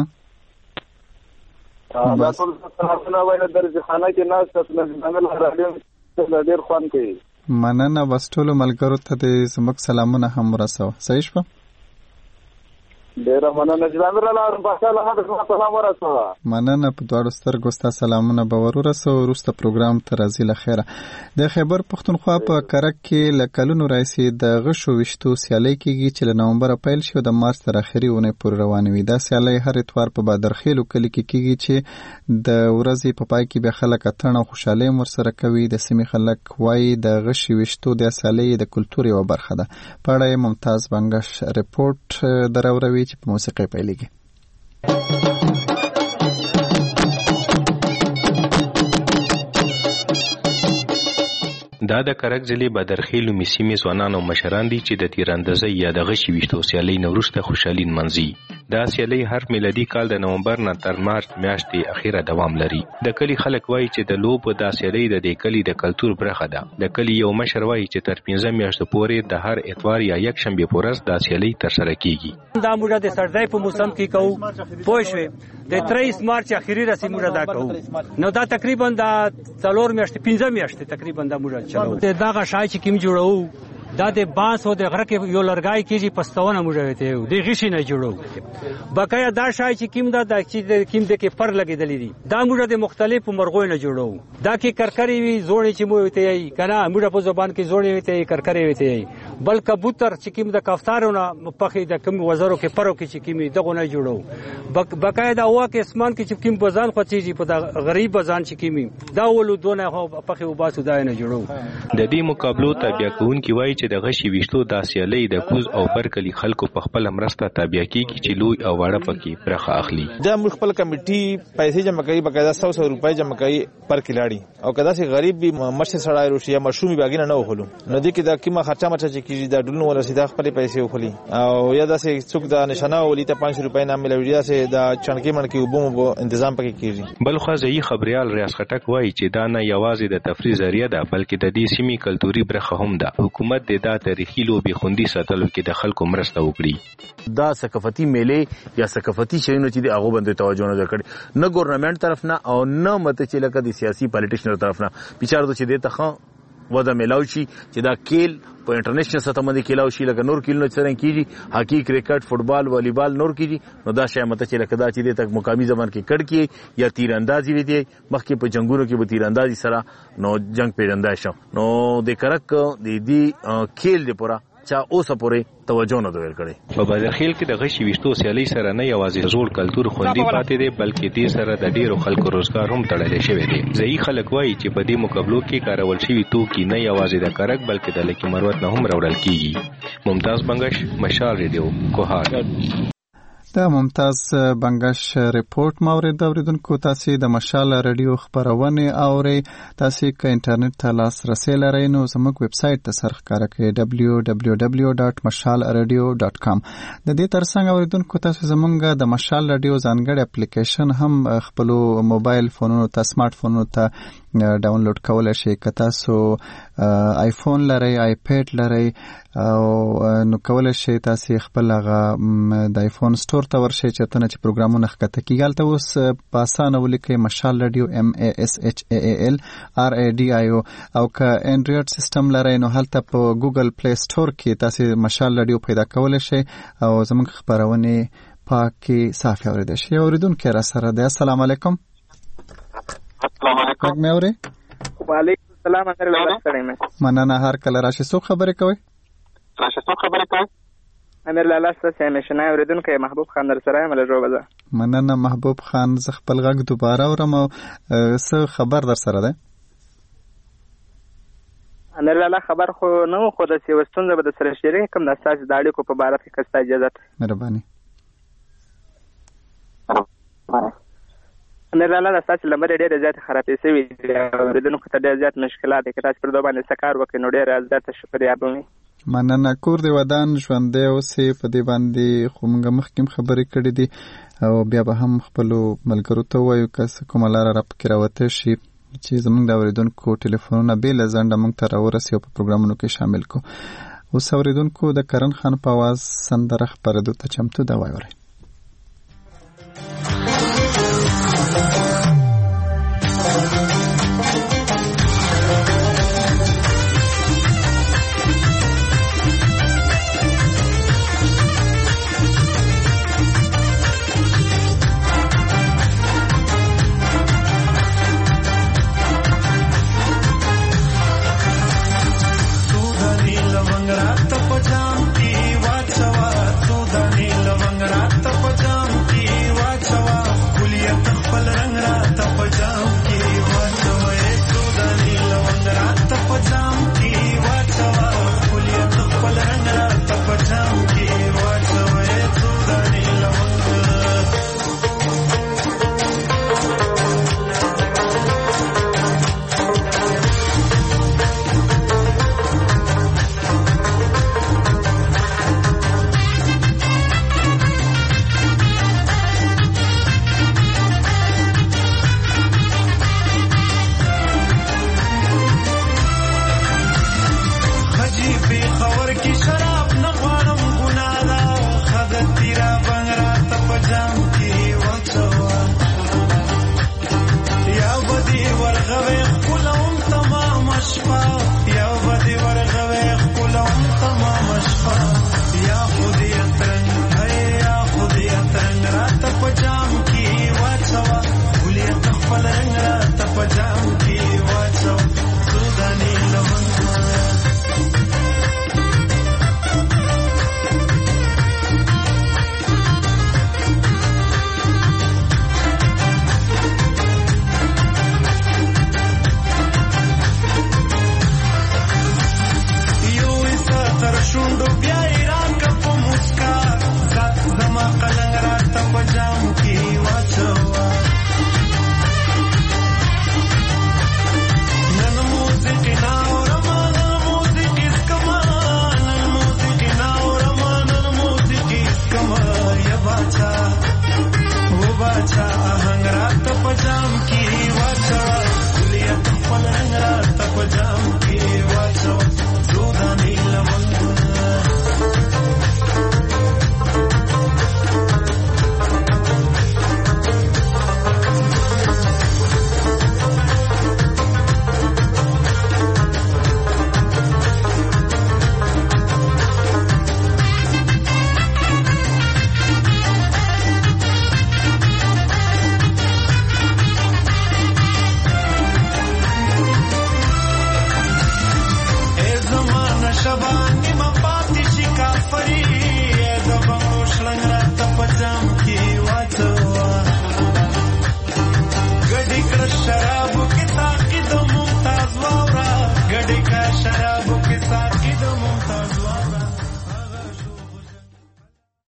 دا ټول سلامونه وای درځي خانه کې ناس ته نجیب امیر راډر ډیر خوان کوي. مننه بس ټول ملګرو ته د زموږ سلامونه هم ورسوه. صحیح شو؟ ډیر مننه جناب الله باشا الله دې سلام ورسوه. مننه په دواړو سترګو ستاسو سلامونه به ورسوه. وروسته پروګرام ته راځي له خیره. د خیبر پښتونخوا په کرک کې له کلونو راځي د غشو وشتو سیالي کېږي چې له نومبر پیل شو د مارچ تر اخري اونۍ پورې روانه وي. دا سیالي هر اتوار په بادرخیلو کلی کې کېږي چې د ورځې په پای کې به خلک اتڼ او خوشحالي ورسره کوي. د سیمې خلک وایي د غشي وشتو د سیالي د کلتور یوه برخه ده. په اړه یې ممتاز بنګش رپورټ دراوروي چې په موسیقۍ پیلېږي. دا د کرک ضلع بدرخیلو میسیمې ځوانان او مشران دي چې د تیراندازۍ یا د غشي ویشتو سیالۍ نه وروسته خوشحالي نمانځي. دا سیالۍ هر میلادي کال د نومبر نه تر مارچ میاشتې اخیره دوام لري. د کلي خلک وایي چې د لوبو دا سیالۍ د دې کلي د کلتور برخه ده. د کلي یو مشر وایي چې تر پنځه میاشتو پورې د هر اتوار یا یک شنبې په ورځ دا سیالۍ ترسره کیږي. دا موږ د سردای په موسم کې کوو پوه شوې د تریس مارچ اخیری رسې موږ دا کوو. نو دا تقریبا د څلور میاشتې پنځه میاشتې تقریبا دا موږ چلو. دا غشای چې کوم جوړو دا د باس او د غره کې یو لرګای کېږي پستونه موږ وته یو د غشي نه جوړو. بقایا دا شای چې کوم دا د چې کوم د کې پر لګېدلې دي دا موږ د مختلفو مرغو نه جوړو. دا کې کرکری وي زوړې چې مو وته یي کنه موږ په زبان کې زوړې وته یي کرکری وته یي بل کبوتر چې کوم د کفتارونه پخې د کوم وزرو کې پرو کې چې کوم دغه نه جوړو. بقایا دا وا کې اسمان کې چې کوم بزان خوځيږي په د غریب بزان چې کوم دا ولو دونه پخې وباسو دا نه جوړو. د دې مقابلو تابع کوونکي وایي چې د غشي ویشتو د سیالۍ د کوز او برکلی خلکو په خپل مرسته تابع کیږي چې لوی او واړه پکې برخه اخلي. دا موږ خپل کمیټي پیسې جمع کوي بقاعده سو سو روپۍ جمع کوي پر کلاړي او کدا سي غریب به مشه سړای روشي یا مشومي باګینه نه وخلو نو دې کې دا کیمه خرچه مچا چې کیږي دا ډلنو ولا سیده خپل پیسې وخلي او یا دا سي څوک دا نشانه ولې ته پانچ روپۍ نام ملوي دا سي دا چنکی من کې وبو تنظیم پکې کیږي. بل خو ځای خبريال ریاض خټک وایي چې دا نه یوازې د تفریح ذریعہ ده بلکې د دې سیمې کلتوري برخه هم ده. حکومت د دا تاریخي لوبي خوندي ساتلو کې د خلکو مرسته وکړي. دا ثقافتي میلې یا ثقافتي شینو چې د هغه باندې توجه نه کړي نه ګورنمنت طرف نه او نه مته چې لکه د سیاسي پالیټیشنر طرف نه بچاره چې د ته ودا ملاوي شي چې دا کېل په انټرنیشنل سطح باندې کېلاو شي لکه نور کېل نو څنګه کیږي هاکی کرکټ فوټبال والیبال نور کیږي نو دا شی مته چې لکه دا چې د تک مقامی زبان کې کډ کی یا تیراندازي وي دي مخکې په جنگونو کې به تیراندازي سره نو جنگ پیژندای شو نو د کرک د دې کېل دی پورا چا اوسه پورې توجه نه دوی کړي. په بدرخیل کې د غشي ویشتو سیالۍ سره نه یوازې زوړ کلتور خوندي پاتې دی بلکې دې سره د ډیرو خلکو روزګار هم تړلی شوی دی. ځایي خلک وایي چې په دې مقابلو کې کارول شوي توکي نه یوازې د کرک بلکې د لکي مروت نه هم راوړل کیږي. ممتاز بنگش مشال ریډیو کوهار. دا ممتاز بنگش رپورټ مورید اوریدونکو تاسو د مشال رادیو خبرونه اوري. تاسو که انټرنیټ ته لاسرسي لرئ نو زموږ ویب سټ ته سرخ کار کړئ دبلیو دبلیو دبلیو ډاټ مشال رادیو ډاټ کام. د دې ترڅنګ اوریدونکو تاسو زموږ د مشال رادیو ځانګړی اپلیکیشن هم خپل موبایل فونونو ته سمارټ فونونو ته ډاونلوډ کولای شئ. که تاسو آیفون لرئ آیپیډ لرئ او نو کولای شئ تاسو خپل هغه د آیفون سٹور ته ورشئ چې ته چې پروګرامونه ښکته کیږي هلته اوس په اسانه ولیکئ مشال رادیو ایم ای اس ایچ ای ای ال آر ای ډي آی او او که انډرایډ سیستم لرئ نو هلته په ګوګل پلی سٹور کې تاسو مشال رادیو پیدا کولای شئ او زموږ خبرونه پاکي صافي اوریدل شي. اوریدونکو را سره ده. السلام علیکم. السلام علیکم. څنګه مې اوري؟ وعلیکم السلام. اگر الله ستړی مننه. هر کله راشي څو خبرې کوي؟ راشي څو خبرې کوي؟ امیر لاله ستاسو همیشنه اوریدونکو محبوب خان در سره مل جوړه مننه محبوب خان. زه خپل غږ دوباره اورم او څه خبر در سره ده؟ انرلاله خبر خو نه خو د سیوستون به د سره شریک کوم د اساس د اړیکو په باره کې کستا اجازه مهرباني. انرلاله د اساس لمر ډېر زیات خرابې شوی دي، د نو کته ډېر زیات مشکلات کې تاسو پر دوه باندې سکار وکړئ نو ډېر زیات شکریہ به مننه. کور دی ودان ژوندې اوسې په دې باندې خو موږ مخکې خبرې کړې دي او بیا به هم خپلو ملګرو ته وایو که څه کومه لاره را پکې راوته شي چې زموږ د اورېدونکو ټلیفونونه بې له ځنډه موږ ته راورسي او په پروګرامونو کې شامل کو. اوس اورېدونکو د کرن خان په اواز سندره خپرېدو ته چمتو ده، وایي.